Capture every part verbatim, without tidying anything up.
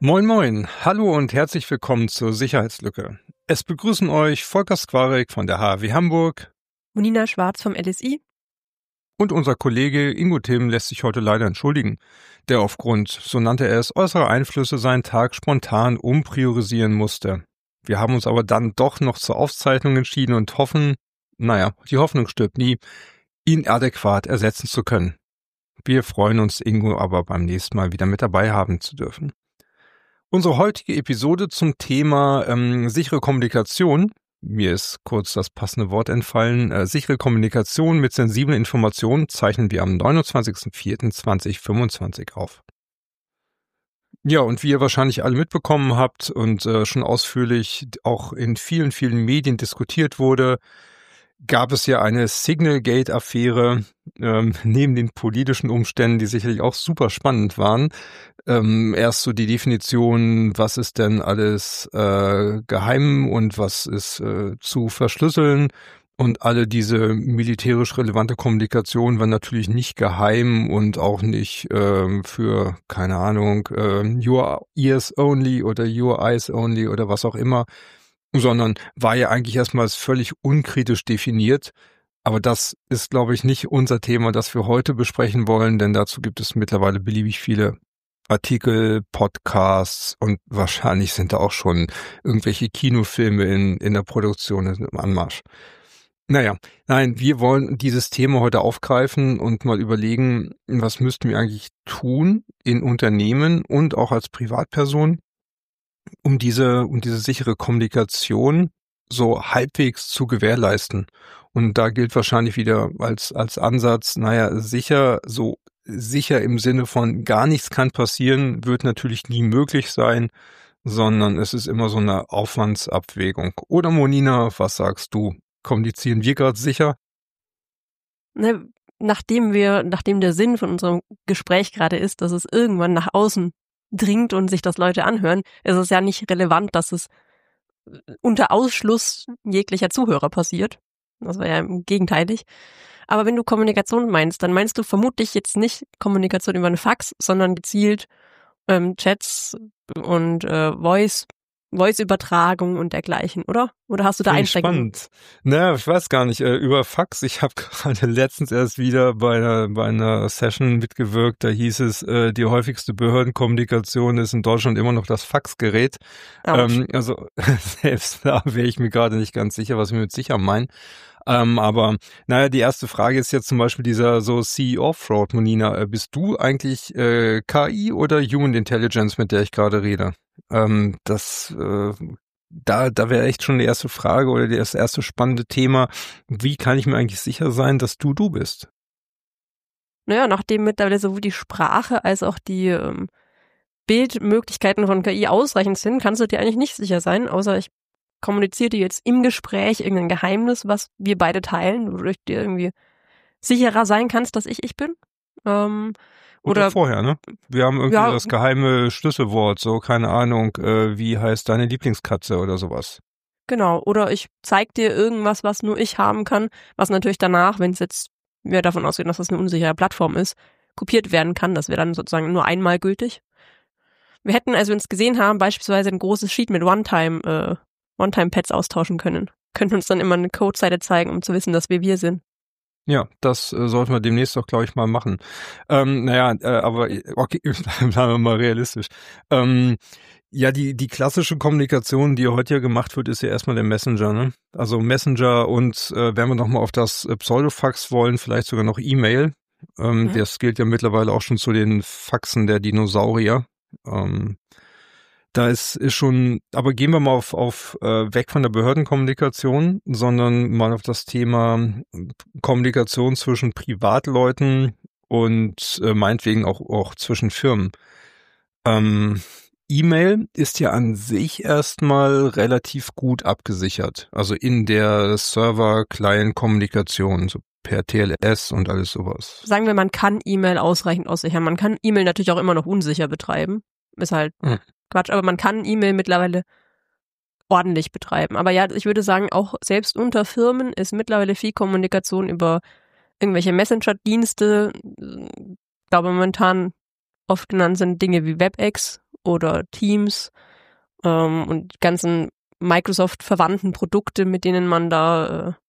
Moin moin, hallo und herzlich willkommen zur Sicherheitslücke. Es begrüßen euch Volker Skwarek von der H A W Hamburg und Nina Schwarz vom L S I. Und unser Kollege Ingo Timm lässt sich heute leider entschuldigen, der aufgrund, so nannte er es, äußerer Einflüsse seinen Tag spontan umpriorisieren musste. Wir haben uns aber dann doch noch zur Aufzeichnung entschieden und hoffen, naja, die Hoffnung stirbt nie, ihn adäquat ersetzen zu können. Wir freuen uns, Ingo aber beim nächsten Mal wieder mit dabei haben zu dürfen. Unsere heutige Episode zum Thema ähm, sichere Kommunikation, mir ist kurz das passende Wort entfallen, äh, sichere Kommunikation mit sensiblen Informationen zeichnen wir am neunundzwanzigsten vierten zweitausendfünfundzwanzig auf. Ja, und wie ihr wahrscheinlich alle mitbekommen habt und äh, schon ausführlich auch in vielen, vielen Medien diskutiert wurde, gab es ja eine Signalgate-Affäre, ähm, neben den politischen Umständen, die sicherlich auch super spannend waren. Ähm, erst so die Definition, was ist denn alles äh, geheim und was ist äh, zu verschlüsseln. Und alle diese militärisch relevante Kommunikation war natürlich nicht geheim und auch nicht ähm, für, keine Ahnung, äh, your ears only oder your eyes only oder was auch immer, sondern war ja eigentlich erstmal völlig unkritisch definiert. Aber das ist, glaube ich, nicht unser Thema, das wir heute besprechen wollen, denn dazu gibt es mittlerweile beliebig viele Artikel, Podcasts und wahrscheinlich sind da auch schon irgendwelche Kinofilme in, in der Produktion im Anmarsch. Naja, nein, wir wollen dieses Thema heute aufgreifen und mal überlegen, was müssten wir eigentlich tun in Unternehmen und auch als Privatperson, um diese, um diese sichere Kommunikation so halbwegs zu gewährleisten. Und da gilt wahrscheinlich wieder als, als Ansatz, naja, sicher, so sicher im Sinne von gar nichts kann passieren, wird natürlich nie möglich sein, sondern es ist immer so eine Aufwandsabwägung. Oder Monina, was sagst du? Kommunizieren wir gerade sicher? Ne, nachdem wir, nachdem der Sinn von unserem Gespräch gerade ist, dass es irgendwann nach außen dringt und sich das Leute anhören, ist es ja nicht relevant, dass es unter Ausschluss jeglicher Zuhörer passiert. Das war ja gegenteilig. Aber wenn du Kommunikation meinst, dann meinst du vermutlich jetzt nicht Kommunikation über einen Fax, sondern gezielt ähm, Chats und äh, Voice, Voice-Übertragung und dergleichen, oder? Oder hast du da Einschränkungen? Spannend. Naja, ich weiß gar nicht. Äh, über Fax, ich habe gerade letztens erst wieder bei einer, bei einer Session mitgewirkt, da hieß es, äh, die häufigste Behördenkommunikation ist in Deutschland immer noch das Faxgerät. Ähm, also selbst da wäre ich mir gerade nicht ganz sicher, was wir mit sicher meinen. Ähm, aber naja, die erste Frage ist jetzt zum Beispiel dieser so C E O-Fraud, Monina. Äh, bist du eigentlich äh, K I oder Human Intelligence, mit der ich gerade rede? Ähm, das, äh, da, da wäre echt schon die erste Frage oder das erste spannende Thema. Wie kann ich mir eigentlich sicher sein, dass du du bist? Naja, nachdem mittlerweile sowohl die Sprache als auch die ähm, Bildmöglichkeiten von K I ausreichend sind, kannst du dir eigentlich nicht sicher sein, außer ich kommuniziere dir jetzt im Gespräch irgendein Geheimnis, was wir beide teilen, wodurch du dir irgendwie sicherer sein kannst, dass ich ich bin. Ähm, Oder, oder vorher, ne? Wir haben irgendwie ja, das geheime Schlüsselwort, so, keine Ahnung, äh, wie heißt deine Lieblingskatze oder sowas. Genau, oder ich zeig dir irgendwas, was nur ich haben kann, was natürlich danach, wenn es jetzt, wir davon ausgehen, dass das eine unsichere Plattform ist, kopiert werden kann. Das wäre dann sozusagen nur einmal gültig. Wir hätten, als wir uns gesehen haben, beispielsweise ein großes Sheet mit One-Time, äh, One-Time-Pads austauschen können. Könnten uns dann immer eine Codeseite zeigen, um zu wissen, dass wir wir sind. Ja, das äh, sollten wir demnächst auch, glaube ich, mal machen. Ähm, naja, äh, aber okay, bleiben wir mal realistisch. Ähm, ja, die die klassische Kommunikation, die heute ja gemacht wird, ist ja erstmal der Messenger, ne? Also Messenger und äh, wenn wir nochmal auf das äh, Pseudofax wollen, vielleicht sogar noch E-Mail. Ähm, mhm. Das gilt ja mittlerweile auch schon zu den Faxen der Dinosaurier. Ähm, Da ist, ist schon, aber gehen wir mal auf, auf äh, weg von der Behördenkommunikation, sondern mal auf das Thema Kommunikation zwischen Privatleuten und äh, meinetwegen auch, auch zwischen Firmen. Ähm, E-Mail ist ja an sich erstmal relativ gut abgesichert, also in der Server-Client-Kommunikation, so per T L S und alles sowas. Sagen wir, man kann E-Mail ausreichend aussichern. Man kann E-Mail natürlich auch immer noch unsicher betreiben. Ist halt hm. Quatsch, aber man kann E-Mail mittlerweile ordentlich betreiben. Aber ja, ich würde sagen, auch selbst unter Firmen ist mittlerweile viel Kommunikation über irgendwelche Messenger-Dienste. Ich glaube, momentan oft genannt sind Dinge wie WebEx oder Teams ähm, und die ganzen Microsoft-verwandten Produkte, mit denen man da äh,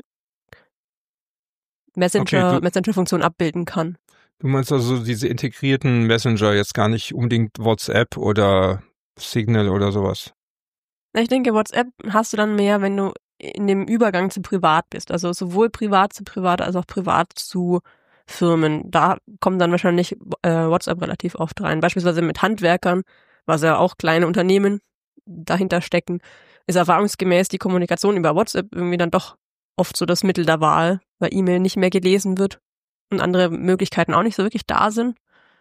Messenger, Okay, du, Messenger-Funktionen abbilden kann. du meinst also diese integrierten Messenger, jetzt gar nicht unbedingt WhatsApp oder Signal oder sowas? Ich denke, WhatsApp hast du dann mehr, wenn du in dem Übergang zu privat bist. Also sowohl privat zu privat als auch privat zu Firmen. Da kommt dann wahrscheinlich äh, WhatsApp relativ oft rein. Beispielsweise mit Handwerkern, was ja auch kleine Unternehmen dahinter stecken, ist erfahrungsgemäß die Kommunikation über WhatsApp irgendwie dann doch oft so das Mittel der Wahl, weil E-Mail nicht mehr gelesen wird und andere Möglichkeiten auch nicht so wirklich da sind.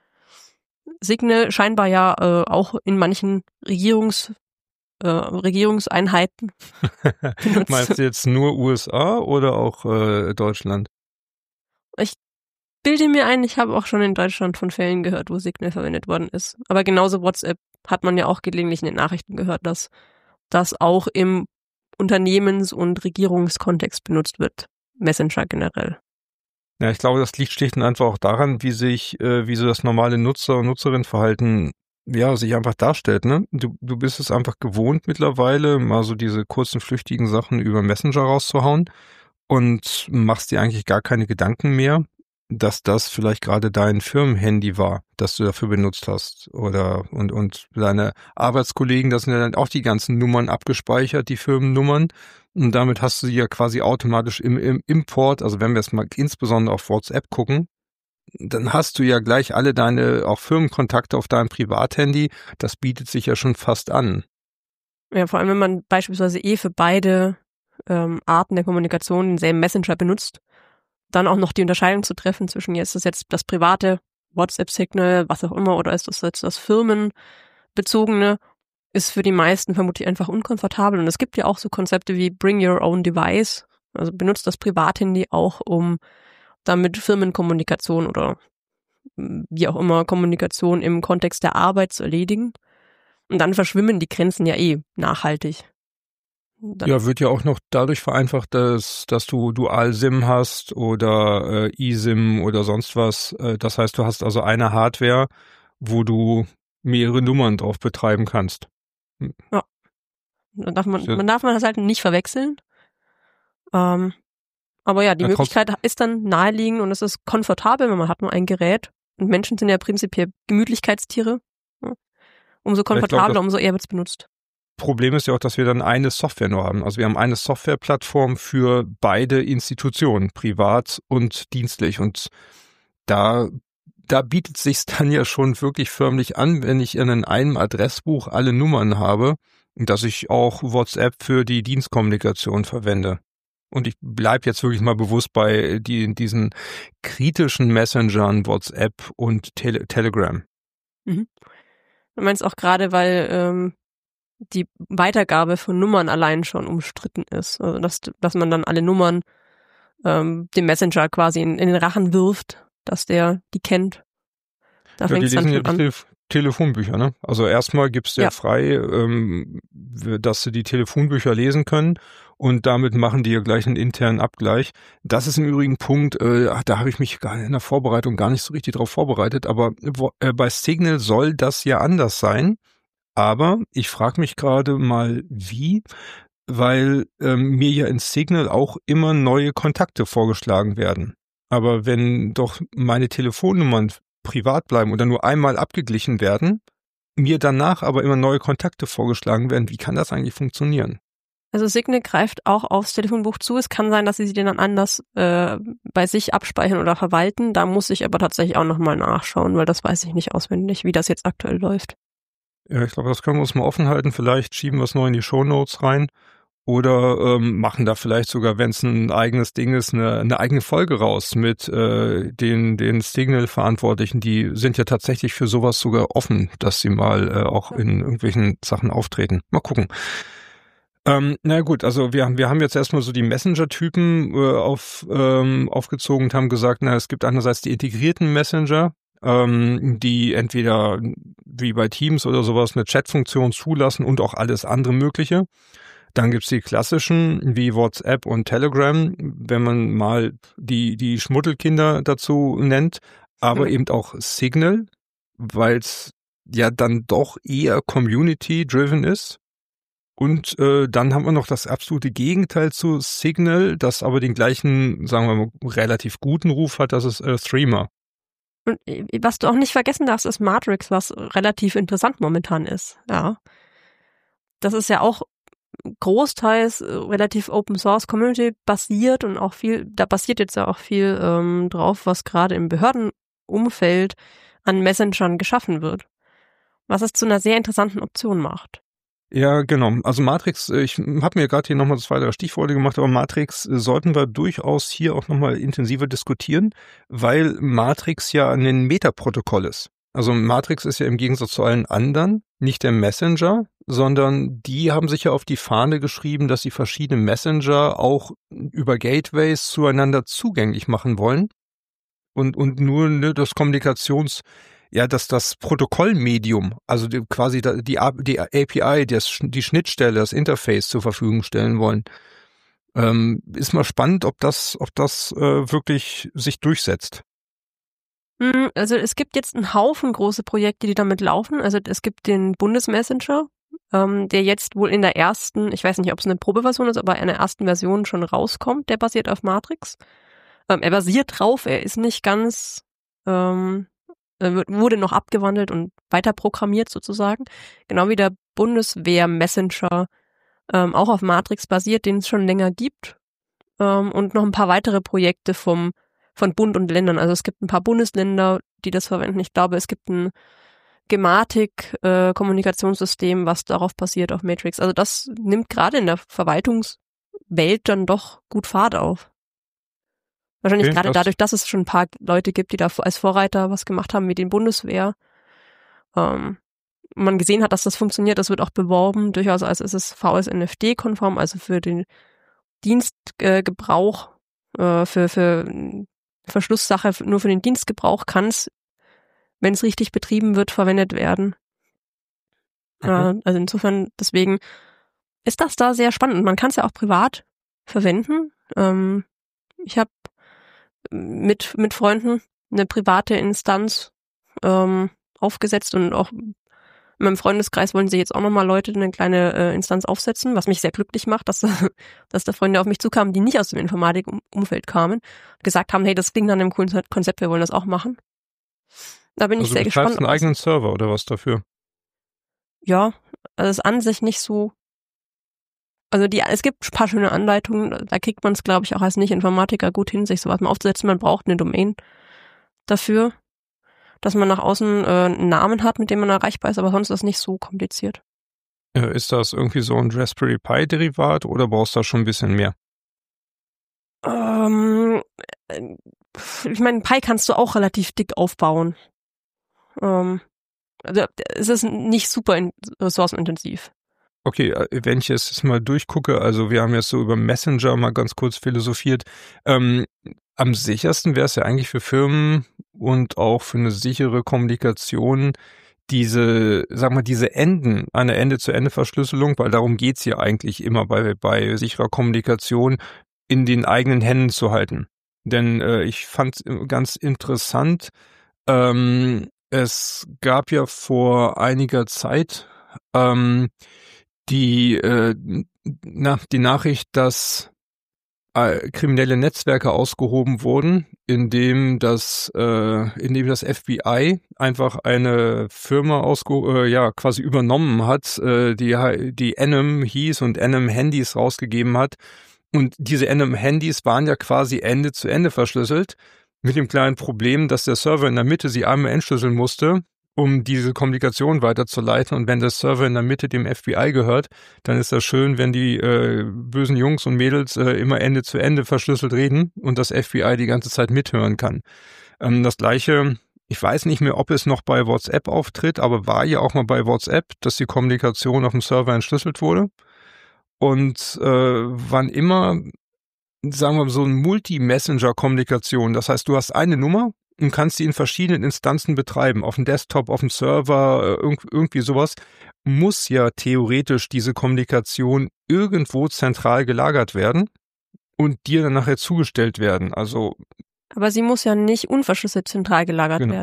Signal scheinbar ja äh, auch in manchen Regierungs Äh, Regierungseinheiten benutzt. Meinst du jetzt nur U S A oder auch äh, Deutschland? Ich bilde mir ein, ich habe auch schon in Deutschland von Fällen gehört, wo Signal verwendet worden ist. Aber genauso WhatsApp hat man ja auch gelegentlich in den Nachrichten gehört, dass das auch im Unternehmens- und Regierungskontext benutzt wird. Messenger generell. Ja, ich glaube, das liegt schlicht und einfach auch daran, wie sich, äh, wie so das normale Nutzer- und Nutzerinnenverhalten ja, sich einfach darstellt, ne? Du, du bist es einfach gewohnt mittlerweile, mal so diese kurzen, flüchtigen Sachen über Messenger rauszuhauen und machst dir eigentlich gar keine Gedanken mehr, dass das vielleicht gerade dein Firmenhandy war, das du dafür benutzt hast. Oder und, und deine Arbeitskollegen, das sind ja dann auch die ganzen Nummern abgespeichert, die Firmennummern. Und damit hast du sie ja quasi automatisch im, im Import, also wenn wir jetzt mal insbesondere auf WhatsApp gucken, dann hast du ja gleich alle deine auch Firmenkontakte auf deinem Privathandy. Das bietet sich ja schon fast an. Ja, vor allem, wenn man beispielsweise eh für beide ähm, Arten der Kommunikation denselben Messenger benutzt, dann auch noch die Unterscheidung zu treffen zwischen, jetzt ist jetzt das private WhatsApp-Signal, was auch immer, oder ist das jetzt das firmenbezogene, ist für die meisten vermutlich einfach unkomfortabel. Und es gibt ja auch so Konzepte wie Bring Your Own Device, also benutzt das Privathandy auch, um damit Firmenkommunikation oder wie auch immer Kommunikation im Kontext der Arbeit zu erledigen. Und dann verschwimmen die Grenzen ja eh nachhaltig. Dann ja, wird ja auch noch dadurch vereinfacht, dass, dass du Dual-SIM hast oder äh, eSIM oder sonst was. Äh, das heißt, du hast also eine Hardware, wo du mehrere Nummern drauf betreiben kannst. Ja. Dann darf man, man darf man das halt nicht verwechseln. Ähm, aber ja, die ja, Möglichkeit ist dann naheliegend und es ist komfortabel, wenn man hat nur ein Gerät. Und Menschen sind ja prinzipiell Gemütlichkeitstiere. Ja. Umso komfortabler, glaub, umso eher wird's benutzt. Problem ist ja auch, dass wir dann eine Software nur haben. Also wir haben eine Softwareplattform für beide Institutionen, privat und dienstlich. Und da, da bietet sich's dann ja schon wirklich förmlich an, wenn ich in einem Adressbuch alle Nummern habe, dass ich auch WhatsApp für die Dienstkommunikation verwende. Und ich bleib jetzt wirklich mal bewusst bei die, diesen kritischen Messengern WhatsApp und Tele- Telegram. Mhm. Du meinst auch gerade, weil ähm, die Weitergabe von Nummern allein schon umstritten ist. Also dass, dass man dann alle Nummern ähm, dem Messenger quasi in, in den Rachen wirft, dass der die kennt. Da ja, fängt es dann schon ja an. Telef- Telefonbücher, ne? Also erstmal gibt's dir Ja. frei, ähm, dass sie die Telefonbücher lesen können und damit machen die ja gleich einen internen Abgleich. Das ist im Übrigen ein Punkt, äh, da habe ich mich gar in der Vorbereitung gar nicht so richtig drauf vorbereitet, aber wo, äh, bei Signal soll das ja anders sein. Aber ich frage mich gerade mal, wie, weil ähm, mir ja in Signal auch immer neue Kontakte vorgeschlagen werden. Aber wenn doch meine Telefonnummern privat bleiben oder nur einmal abgeglichen werden, mir danach aber immer neue Kontakte vorgeschlagen werden, wie kann das eigentlich funktionieren? Also Signal greift auch aufs Telefonbuch zu. Es kann sein, dass sie sie dann anders äh, bei sich abspeichern oder verwalten. Da muss ich aber tatsächlich auch nochmal nachschauen, weil das weiß ich nicht auswendig, wie das jetzt aktuell läuft. Ja, ich glaube, das können wir uns mal offen halten. Vielleicht schieben wir es noch in die Shownotes rein oder ähm, machen da vielleicht sogar, wenn es ein eigenes Ding ist, eine, eine eigene Folge raus mit äh, den, den Signal-Verantwortlichen. Die sind ja tatsächlich für sowas sogar offen, dass sie mal äh, auch in irgendwelchen Sachen auftreten. Mal gucken. Ähm, na gut, also wir haben wir haben jetzt erstmal so die Messenger-Typen äh, auf, ähm, aufgezogen und haben gesagt, na es gibt einerseits die integrierten Messenger, ähm, die entweder wie bei Teams oder sowas eine Chat-Funktion zulassen und auch alles andere Mögliche. Dann gibt's die klassischen wie WhatsApp und Telegram, wenn man mal die die Schmuddelkinder dazu nennt, aber Mhm. eben auch Signal, weil's ja dann doch eher community-driven ist. Und äh, dann haben wir noch das absolute Gegenteil zu Signal, das aber den gleichen, sagen wir mal, relativ guten Ruf hat, das ist äh, Threema. Und was du auch nicht vergessen darfst, ist Matrix, was relativ interessant momentan ist. Ja, das ist ja auch großteils relativ Open Source Community basiert und auch viel, da basiert jetzt ja auch viel ähm, drauf, was gerade im Behördenumfeld an Messengern geschaffen wird, was es zu einer sehr interessanten Option macht. Ja, genau. Also Matrix, ich habe mir gerade hier nochmal zwei, drei Stichworte gemacht, aber Matrix sollten wir durchaus hier auch nochmal intensiver diskutieren, weil Matrix ja ein Metaprotokoll ist. Also Matrix ist ja im Gegensatz zu allen anderen nicht der Messenger, sondern die haben sich ja auf die Fahne geschrieben, dass sie verschiedene Messenger auch über Gateways zueinander zugänglich machen wollen und, und nur ne, das Kommunikations- Ja, dass das Protokollmedium, also die, quasi die, die A P I, das, die Schnittstelle, das Interface zur Verfügung stellen wollen. Ähm, ist mal spannend, ob das, ob das äh, wirklich sich durchsetzt. Also es gibt jetzt einen Haufen große Projekte, die damit laufen. Also es gibt den Bundesmessenger, ähm, der jetzt wohl in der ersten, ich weiß nicht, ob es eine Probeversion ist, aber in der ersten Version schon rauskommt. Der basiert auf Matrix. Ähm, er basiert drauf, er ist nicht ganz... Ähm, wurde noch abgewandelt und weiter programmiert sozusagen. Genau wie der Bundeswehr-Messenger ähm, auch auf Matrix basiert, den es schon länger gibt. Ähm, und noch ein paar weitere Projekte vom von Bund und Ländern. Also es gibt ein paar Bundesländer, die das verwenden. Ich glaube, es gibt ein Gematik-Kommunikationssystem, äh, was darauf basiert, auf Matrix. Also das nimmt gerade in der Verwaltungswelt dann doch gut Fahrt auf. Wahrscheinlich okay, gerade das dadurch, dass es schon ein paar Leute gibt, die da als Vorreiter was gemacht haben, wie den Bundeswehr. Ähm, man gesehen hat, dass das funktioniert, das wird auch beworben, durchaus als ist es V S N F D-konform, also für den Dienstgebrauch, äh, für, für Verschlusssache, nur für den Dienstgebrauch kann es, wenn es richtig betrieben wird, verwendet werden. Mhm. Äh, also insofern, deswegen ist das da sehr spannend. Man kann es ja auch privat verwenden. Ähm, ich habe mit mit Freunden eine private Instanz ähm, aufgesetzt und auch in meinem Freundeskreis wollen sie jetzt auch nochmal Leute eine kleine äh, Instanz aufsetzen, was mich sehr glücklich macht, dass, dass da Freunde auf mich zukamen, die nicht aus dem Informatikumfeld kamen, gesagt haben, hey, das klingt nach einem coolen Konzept, wir wollen das auch machen. Da bin ich also sehr gespannt. Also du hast einen eigenen Server oder was dafür? Ja, also es ist an sich nicht so. Also die, es gibt ein paar schöne Anleitungen, da kriegt man es, glaube ich, auch als Nicht-Informatiker gut hin, sich sowas mal aufzusetzen. Man braucht eine Domain dafür, dass man nach außen äh, einen Namen hat, mit dem man erreichbar ist, aber sonst ist das nicht so kompliziert. Ja, ist das irgendwie so ein Raspberry Pi-Derivat oder brauchst du da schon ein bisschen mehr? Ähm, ich meine, Pi kannst du auch relativ dick aufbauen. Ähm, also es ist nicht super in, ressourcenintensiv. Okay, wenn ich jetzt mal durchgucke, also wir haben jetzt so über Messenger mal ganz kurz philosophiert. Ähm, am sichersten wäre es ja eigentlich für Firmen und auch für eine sichere Kommunikation diese, sagen wir, diese Enden, eine Ende-zu-Ende-Verschlüsselung, weil darum geht's ja eigentlich immer bei, bei sicherer Kommunikation, in den eigenen Händen zu halten. Denn äh, ich fand ganz interessant, ähm, es gab ja vor einiger Zeit ähm, die äh, na, die Nachricht, dass äh, kriminelle Netzwerke ausgehoben wurden, indem das äh, indem das F B I einfach eine Firma ausge äh, ja quasi übernommen hat, äh, die die Enem hieß und Enem Handys rausgegeben hat, und diese Enem Handys waren ja quasi Ende zu Ende verschlüsselt, mit dem kleinen Problem, dass der Server in der Mitte sie einmal entschlüsseln musste, um diese Kommunikation weiterzuleiten. Und wenn der Server in der Mitte dem F B I gehört, dann ist das schön, wenn die äh, bösen Jungs und Mädels äh, immer Ende zu Ende verschlüsselt reden und das F B I die ganze Zeit mithören kann. Ähm, das Gleiche, ich weiß nicht mehr, ob es noch bei WhatsApp auftritt, aber war ja auch mal bei WhatsApp, dass die Kommunikation auf dem Server entschlüsselt wurde. Und äh, wann immer, sagen wir mal, so ein Multi-Messenger-Kommunikation, das heißt, du hast eine Nummer und kannst die in verschiedenen Instanzen betreiben, auf dem Desktop, auf dem Server, irgendwie sowas, muss ja theoretisch diese Kommunikation irgendwo zentral gelagert werden und dir dann nachher zugestellt werden. Also, aber sie muss ja nicht unverschlüsselt zentral gelagert genau. werden.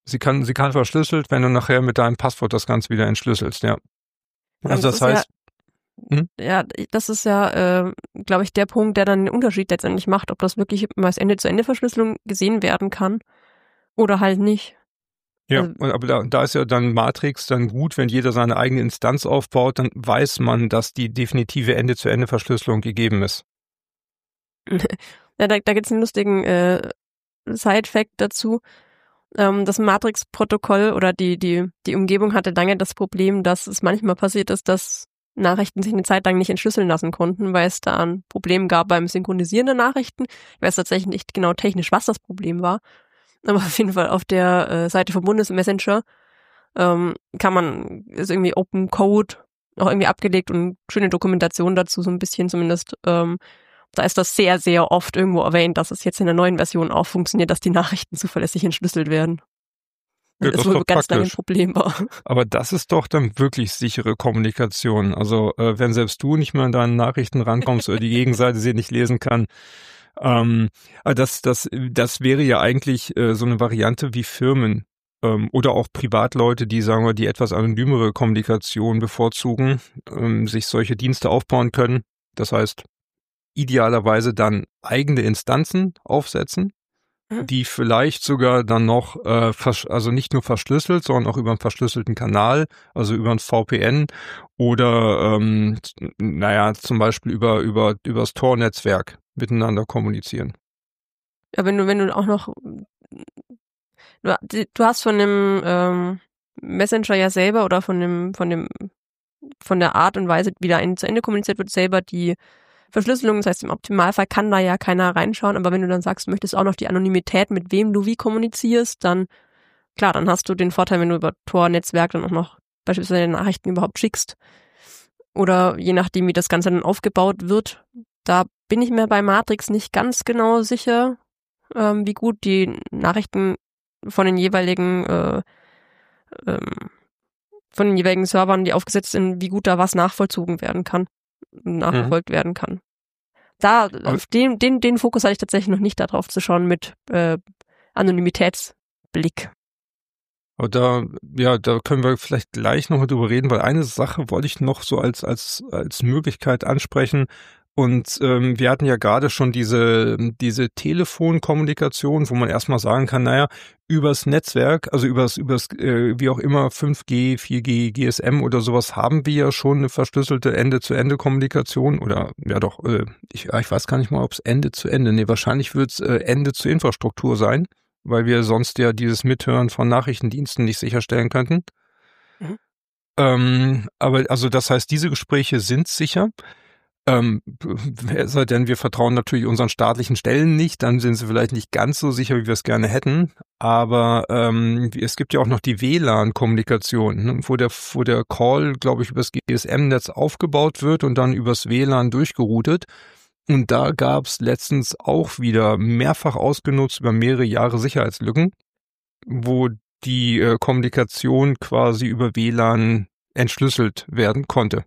Sie kann, sie kann verschlüsselt, wenn du nachher mit deinem Passwort das Ganze wieder entschlüsselst, ja. Also das, das heißt, ja, hm? ja, das ist ja, äh, glaube ich, der Punkt, der dann den Unterschied letztendlich macht, ob das wirklich als Ende-zu-Ende-Verschlüsselung gesehen werden kann oder halt nicht. Ja, also, aber da, da ist ja dann Matrix dann gut, wenn jeder seine eigene Instanz aufbaut, dann weiß man, dass die definitive Ende-zu-Ende-Verschlüsselung gegeben ist. Ja, da, da gibt es einen lustigen äh, Side-Fact dazu. Ähm, das Matrix-Protokoll oder die, die, die Umgebung hatte lange das Problem, dass es manchmal passiert ist, dass Nachrichten sich eine Zeit lang nicht entschlüsseln lassen konnten, weil es da ein Problem gab beim Synchronisieren der Nachrichten. Ich weiß tatsächlich nicht genau technisch, was das Problem war. Aber auf jeden Fall auf der äh, Seite vom Bundesmessenger ähm, kann man, ist irgendwie Open Code auch irgendwie abgelegt und schöne Dokumentation dazu, so ein bisschen zumindest. Ähm, da ist das sehr, sehr oft irgendwo erwähnt, dass es jetzt in der neuen Version auch funktioniert, dass die Nachrichten zuverlässig entschlüsselt werden. Ja, das, das wohl ganz lange ein Problem war. Aber das ist doch dann wirklich sichere Kommunikation. Also äh, wenn selbst du nicht mehr an deinen Nachrichten rankommst oder die Gegenseite sie nicht lesen kann, ähm, das, das, das wäre ja eigentlich äh, so eine Variante wie Firmen ähm, oder auch Privatleute, die, sagen wir, die etwas anonymere Kommunikation bevorzugen, ähm, sich solche Dienste aufbauen können. Das heißt, idealerweise dann eigene Instanzen aufsetzen, die vielleicht sogar dann noch, äh, also nicht nur verschlüsselt, sondern auch über einen verschlüsselten Kanal, also über ein V P N oder, ähm, naja, zum Beispiel über, über, über das Tor-Netzwerk miteinander kommunizieren. Ja, wenn du, wenn du auch noch, du, du hast von dem ähm, Messenger ja selber oder von dem, von dem, von der Art und Weise, wie da ein zu Ende kommuniziert wird, selber die Verschlüsselung. Das heißt, im Optimalfall kann da ja keiner reinschauen, aber wenn du dann sagst, du möchtest auch noch die Anonymität, mit wem du wie kommunizierst, dann, klar, dann hast du den Vorteil, wenn du über Tor-Netzwerk dann auch noch beispielsweise Nachrichten überhaupt schickst. Oder je nachdem, wie das Ganze dann aufgebaut wird. Da bin ich mir bei Matrix nicht ganz genau sicher, ähm, wie gut die Nachrichten von den jeweiligen äh, ähm, von den jeweiligen Servern, die aufgesetzt sind, wie gut da was nachvollzogen werden kann, nachverfolgt mhm. werden kann. Da, auf den, den, den Fokus hatte ich tatsächlich noch nicht, darauf zu schauen mit äh, Anonymitätsblick. Aber da, ja, da können wir vielleicht gleich noch drüber reden, weil eine Sache wollte ich noch so als, als, als Möglichkeit ansprechen. Und ähm, wir hatten ja gerade schon diese, diese Telefonkommunikation, wo man erstmal sagen kann, naja, übers Netzwerk, also übers, übers äh, wie auch immer fünf G, vier G, G S M oder sowas, haben wir ja schon eine verschlüsselte Ende-zu-Ende-Kommunikation oder, ja doch, äh, ich, ich weiß gar nicht mal, ob es Ende-zu-Ende, nee, wahrscheinlich wird es äh, Ende-zu-Infrastruktur sein, weil wir sonst ja dieses Mithören von Nachrichtendiensten nicht sicherstellen könnten. Mhm. Ähm, aber also das heißt, diese Gespräche sind sicher. Ähm, sei denn, wir vertrauen natürlich unseren staatlichen Stellen nicht, dann sind sie vielleicht nicht ganz so sicher, wie wir es gerne hätten. Aber ähm, es gibt ja auch noch die W L A N-Kommunikation, ne, wo der, wo der Call, glaube ich, übers G S M-Netz aufgebaut wird und dann übers W L A N durchgeroutet. Und da gab es letztens auch wieder mehrfach ausgenutzt über mehrere Jahre Sicherheitslücken, wo die äh, Kommunikation quasi über W L A N entschlüsselt werden konnte.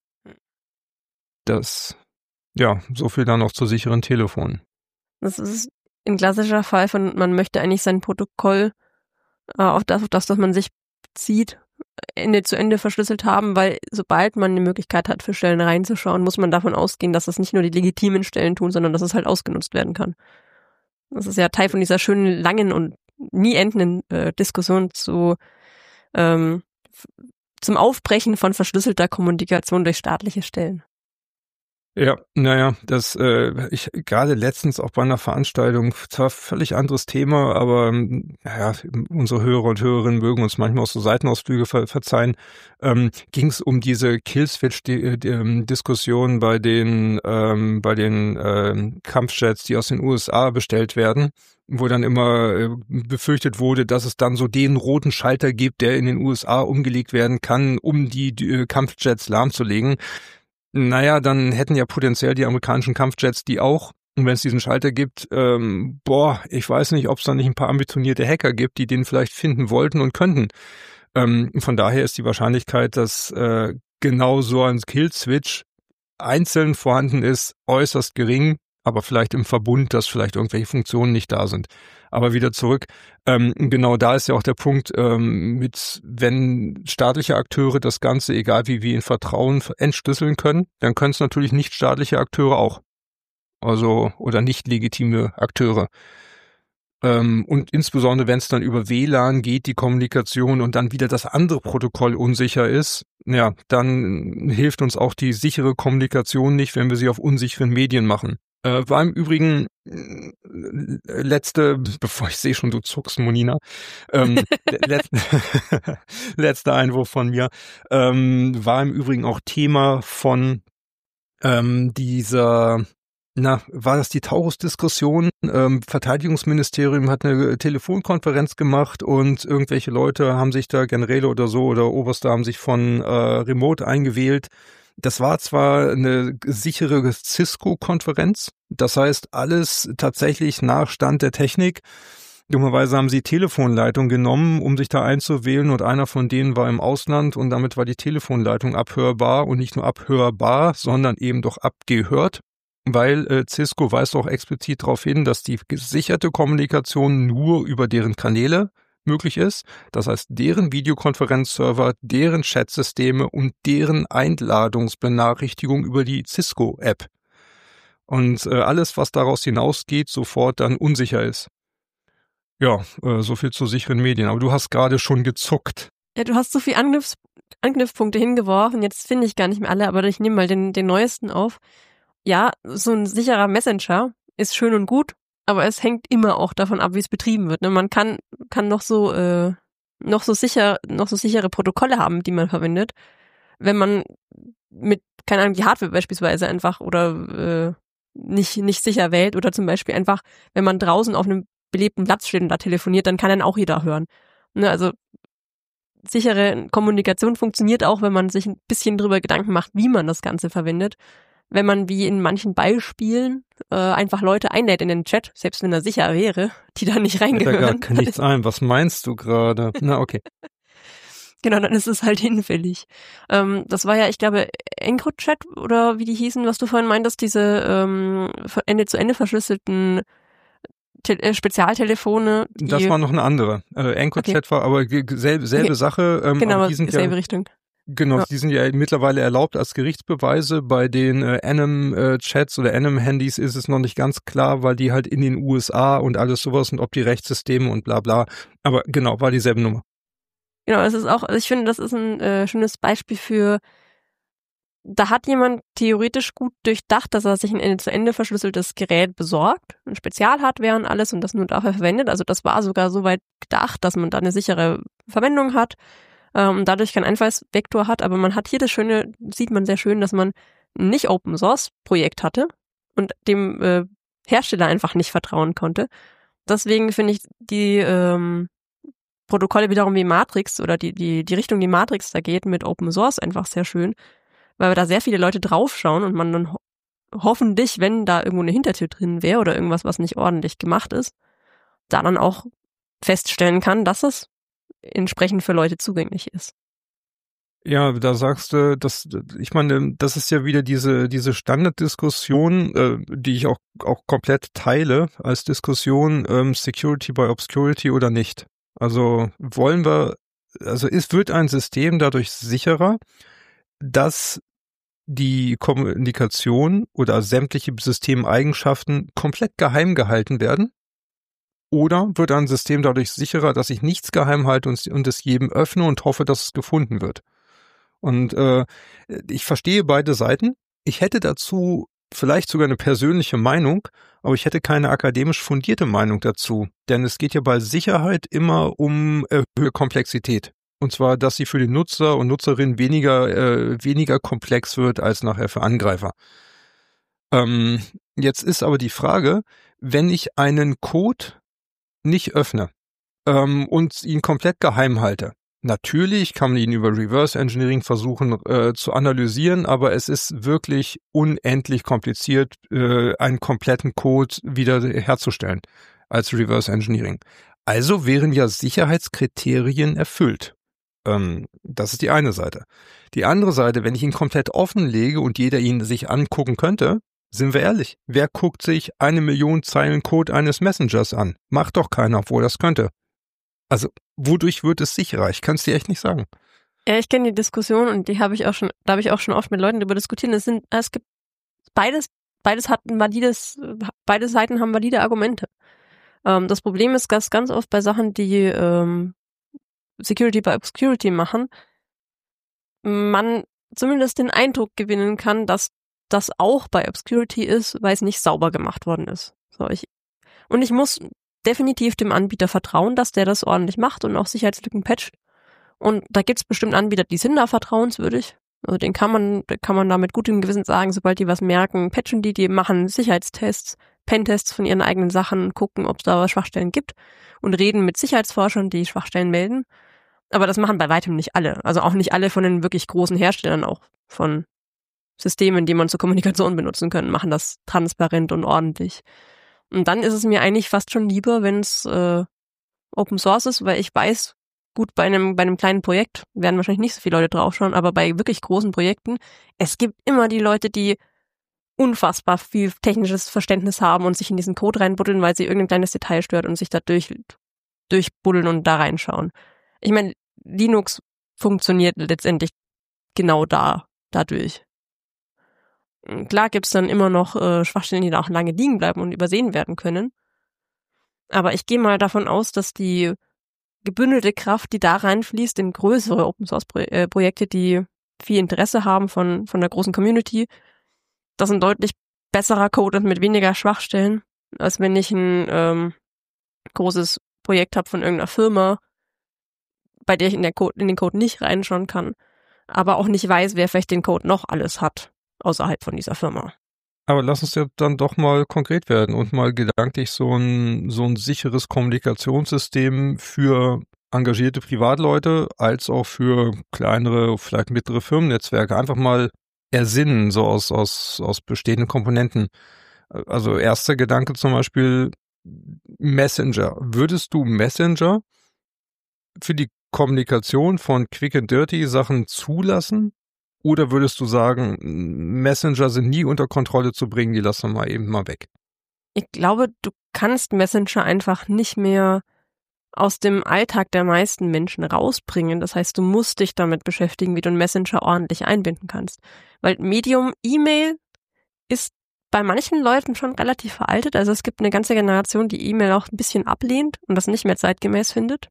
Das, ja, so viel dann noch zu sicheren Telefonen. Das ist ein klassischer Fall von, man möchte eigentlich sein Protokoll äh, auf das, auf das, das man sich bezieht, Ende zu Ende verschlüsselt haben, weil sobald man eine Möglichkeit hat, für Stellen reinzuschauen, muss man davon ausgehen, dass das nicht nur die legitimen Stellen tun, sondern dass es halt ausgenutzt werden kann. Das ist ja Teil von dieser schönen, langen und nie endenden äh, Diskussion zu ähm, zum Aufbrechen von verschlüsselter Kommunikation durch staatliche Stellen. Ja, naja, das, äh, ich gerade letztens auch bei einer Veranstaltung, zwar völlig anderes Thema, aber ja, unsere Hörer und Hörerinnen mögen uns manchmal auch so Seitenausflüge ver- verzeihen, ähm, ging es um diese Killswitch-Diskussion bei den ähm, bei den ähm, Kampfjets, die aus den U S A bestellt werden, wo dann immer äh, befürchtet wurde, dass es dann so den roten Schalter gibt, der in den U S A umgelegt werden kann, um die, die äh, Kampfjets lahmzulegen. Naja, dann hätten ja potenziell die amerikanischen Kampfjets die auch. Und wenn es diesen Schalter gibt, ähm, boah, ich weiß nicht, ob es da nicht ein paar ambitionierte Hacker gibt, die den vielleicht finden wollten und könnten. Ähm, von daher ist die Wahrscheinlichkeit, dass äh, genau so ein Kill-Switch einzeln vorhanden ist, äußerst gering. Aber vielleicht im Verbund, dass vielleicht irgendwelche Funktionen nicht da sind. Aber wieder zurück, ähm, genau da ist ja auch der Punkt, ähm, mit wenn staatliche Akteure das Ganze, egal wie wir in Vertrauen entschlüsseln können, dann können es natürlich nicht staatliche Akteure auch. Also, oder nicht legitime Akteure. Ähm, und insbesondere, wenn es dann über W L A N geht, die Kommunikation und dann wieder das andere Protokoll unsicher ist, ja, dann hilft uns auch die sichere Kommunikation nicht, wenn wir sie auf unsicheren Medien machen. Äh, war im Übrigen äh, letzte, bevor ich sehe schon, du zuckst, Monina, ähm, letzte, letzter Einwurf von mir, ähm, war im Übrigen auch Thema von ähm, dieser, na, war das die Taurus-Diskussion? Ähm, Verteidigungsministerium hat eine Telefonkonferenz gemacht und irgendwelche Leute haben sich da, Generäle oder so oder Oberste haben sich von äh, Remote eingewählt. Das war zwar eine sichere Cisco-Konferenz, das heißt alles tatsächlich nach Stand der Technik. Dummerweise haben sie Telefonleitung genommen, um sich da einzuwählen und einer von denen war im Ausland und damit war die Telefonleitung abhörbar und nicht nur abhörbar, sondern eben doch abgehört, weil äh, Cisco weist auch explizit darauf hin, dass die gesicherte Kommunikation nur über deren Kanäle möglich ist. Das heißt, deren Videokonferenzserver, deren Chatsysteme und deren Einladungsbenachrichtigung über die Cisco-App. Und äh, alles, was daraus hinausgeht, sofort dann unsicher ist. Ja, äh, so viel zu sicheren Medien. Aber du hast gerade schon gezuckt. Ja, du hast so viel Angriffs- Angriffspunkte hingeworfen. Jetzt finde ich gar nicht mehr alle, aber ich nehme mal den, den neuesten auf. Ja, so ein sicherer Messenger ist schön und gut, aber es hängt immer auch davon ab, wie es betrieben wird. Ne? Man kann kann noch so äh, noch so sicher noch so sichere Protokolle haben, die man verwendet, wenn man mit keine Ahnung die Hardware beispielsweise einfach oder äh, nicht nicht sicher wählt oder zum Beispiel einfach, wenn man draußen auf einem belebten Platz steht und da telefoniert, dann kann dann auch jeder hören. Ne? Also sichere Kommunikation funktioniert auch, wenn man sich ein bisschen drüber Gedanken macht, wie man das Ganze verwendet. Wenn man wie in manchen Beispielen äh, einfach Leute einlädt in den Chat, selbst wenn er sicher wäre, die da nicht reingehören. Da gar nichts ein. Was meinst du gerade? Na, okay. Genau, dann ist es halt hinfällig. Ähm, das war ja, ich glaube, EncroChat oder wie die hießen, was du vorhin meintest, diese ähm, Ende-zu-Ende verschlüsselten Te- äh, Spezialtelefone. Die Das war noch eine andere. Äh, EncroChat okay. war aber selbe, selbe okay. Sache. Ähm, genau, aber die sind selbe ja, Richtung. Genau, ja. die sind ja mittlerweile erlaubt als Gerichtsbeweise. Bei den äh, Anim-Chats äh, oder Anim-Handys ist es noch nicht ganz klar, weil die halt in den U S A und alles sowas und ob die Rechtssysteme und bla bla. Aber genau, war dieselbe Nummer. Genau, es ist auch, also ich finde, das ist ein äh, schönes Beispiel für, da hat jemand theoretisch gut durchdacht, dass er sich ein Ende-zu-Ende verschlüsseltes Gerät besorgt, ein Spezialhardware und alles und das nur dafür verwendet. Also das war sogar so weit gedacht, dass man da eine sichere Verwendung hat. Ähm, dadurch keinen Einfallsvektor hat, aber man hat hier das Schöne, sieht man sehr schön, dass man ein nicht Open Source Projekt hatte und dem äh, Hersteller einfach nicht vertrauen konnte. Deswegen finde ich die ähm, Protokolle wiederum wie Matrix oder die die die Richtung, die Matrix da geht mit Open Source einfach sehr schön, weil da sehr viele Leute draufschauen und man dann ho- hoffentlich, wenn da irgendwo eine Hintertür drin wäre oder irgendwas, was nicht ordentlich gemacht ist, da dann auch feststellen kann, dass es entsprechend für Leute zugänglich ist. Ja, da sagst du, dass ich meine, das ist ja wieder diese diese Standarddiskussion, äh, die ich auch auch komplett teile als Diskussion, ähm, Security by Obscurity oder nicht. Also wollen wir, also es wird ein System dadurch sicherer, dass die Kommunikation oder sämtliche Systemeigenschaften komplett geheim gehalten werden? Oder wird ein System dadurch sicherer, dass ich nichts geheim halte und, und es jedem öffne und hoffe, dass es gefunden wird? Und äh, ich verstehe beide Seiten. Ich hätte dazu vielleicht sogar eine persönliche Meinung, aber ich hätte keine akademisch fundierte Meinung dazu. Denn es geht ja bei Sicherheit immer um erhöhte Komplexität. Und zwar, dass sie für den Nutzer und Nutzerin weniger, äh, weniger komplex wird als nachher für Angreifer. Ähm, jetzt ist aber die Frage, wenn ich einen Code nicht öffne ähm, und ihn komplett geheim halte. Natürlich kann man ihn über Reverse Engineering versuchen äh, zu analysieren, aber es ist wirklich unendlich kompliziert, äh, einen kompletten Code wieder herzustellen als Reverse Engineering. Also wären ja Sicherheitskriterien erfüllt. Ähm, das ist die eine Seite. Die andere Seite, wenn ich ihn komplett offenlege und jeder ihn sich angucken könnte, Sind wir ehrlich, wer guckt sich eine Million Zeilen Code eines Messengers an? Macht doch keiner, obwohl das könnte. Also, wodurch wird es sicherer? Ich kann es dir echt nicht sagen. Ja, ich kenne die Diskussion und die habe ich auch schon, da habe ich auch schon oft mit Leuten darüber diskutiert. Es sind, es gibt beides, beides hat ein valides, beide Seiten haben valide Argumente. Ähm, das Problem ist, dass ganz oft bei Sachen, die ähm, Security by Obscurity machen, man zumindest den Eindruck gewinnen kann, dass das auch bei Obscurity ist, weil es nicht sauber gemacht worden ist. So, ich, und ich muss definitiv dem Anbieter vertrauen, dass der das ordentlich macht und auch Sicherheitslücken patcht. Und da gibt's bestimmt Anbieter, die sind da vertrauenswürdig. Also den kann man, kann man da mit gutem Gewissen sagen, sobald die was merken, patchen die, die machen Sicherheitstests, Pentests von ihren eigenen Sachen, gucken, ob es da Schwachstellen gibt und reden mit Sicherheitsforschern, die Schwachstellen melden. Aber das machen bei weitem nicht alle. Also auch nicht alle von den wirklich großen Herstellern, auch von Systemen, die man zur Kommunikation benutzen kann, machen das transparent und ordentlich. Und dann ist es mir eigentlich fast schon lieber, wenn es äh, Open Source ist, weil ich weiß, gut, bei einem bei einem kleinen Projekt werden wahrscheinlich nicht so viele Leute draufschauen, aber bei wirklich großen Projekten, es gibt immer die Leute, die unfassbar viel technisches Verständnis haben und sich in diesen Code reinbuddeln, weil sie irgendein kleines Detail stört und sich da durch, durchbuddeln und da reinschauen. Ich meine, Linux funktioniert letztendlich genau da, dadurch. Klar gibt's dann immer noch äh, Schwachstellen, die da auch lange liegen bleiben und übersehen werden können. Aber ich gehe mal davon aus, dass die gebündelte Kraft, die da reinfließt in größere Open-Source-Projekte, die viel Interesse haben von von der großen Community, das ein deutlich besserer Code ist mit weniger Schwachstellen, als wenn ich ein ähm, großes Projekt habe von irgendeiner Firma, bei der ich in, der Code, in den Code nicht reinschauen kann, aber auch nicht weiß, wer vielleicht den Code noch alles hat, außerhalb von dieser Firma. Aber lass uns ja dann doch mal konkret werden und mal gedanklich so ein, so ein sicheres Kommunikationssystem für engagierte Privatleute als auch für kleinere, vielleicht mittlere Firmennetzwerke einfach mal ersinnen, so aus, aus, aus bestehenden Komponenten. Also erster Gedanke zum Beispiel Messenger. Würdest du Messenger für die Kommunikation von Quick and Dirty Sachen zulassen? Oder würdest du sagen, Messenger sind nie unter Kontrolle zu bringen, die lassen wir mal eben mal weg? Ich glaube, du kannst Messenger einfach nicht mehr aus dem Alltag der meisten Menschen rausbringen. Das heißt, du musst dich damit beschäftigen, wie du einen Messenger ordentlich einbinden kannst. Weil Medium E-Mail ist bei manchen Leuten schon relativ veraltet. Also es gibt eine ganze Generation, die E-Mail auch ein bisschen ablehnt und das nicht mehr zeitgemäß findet.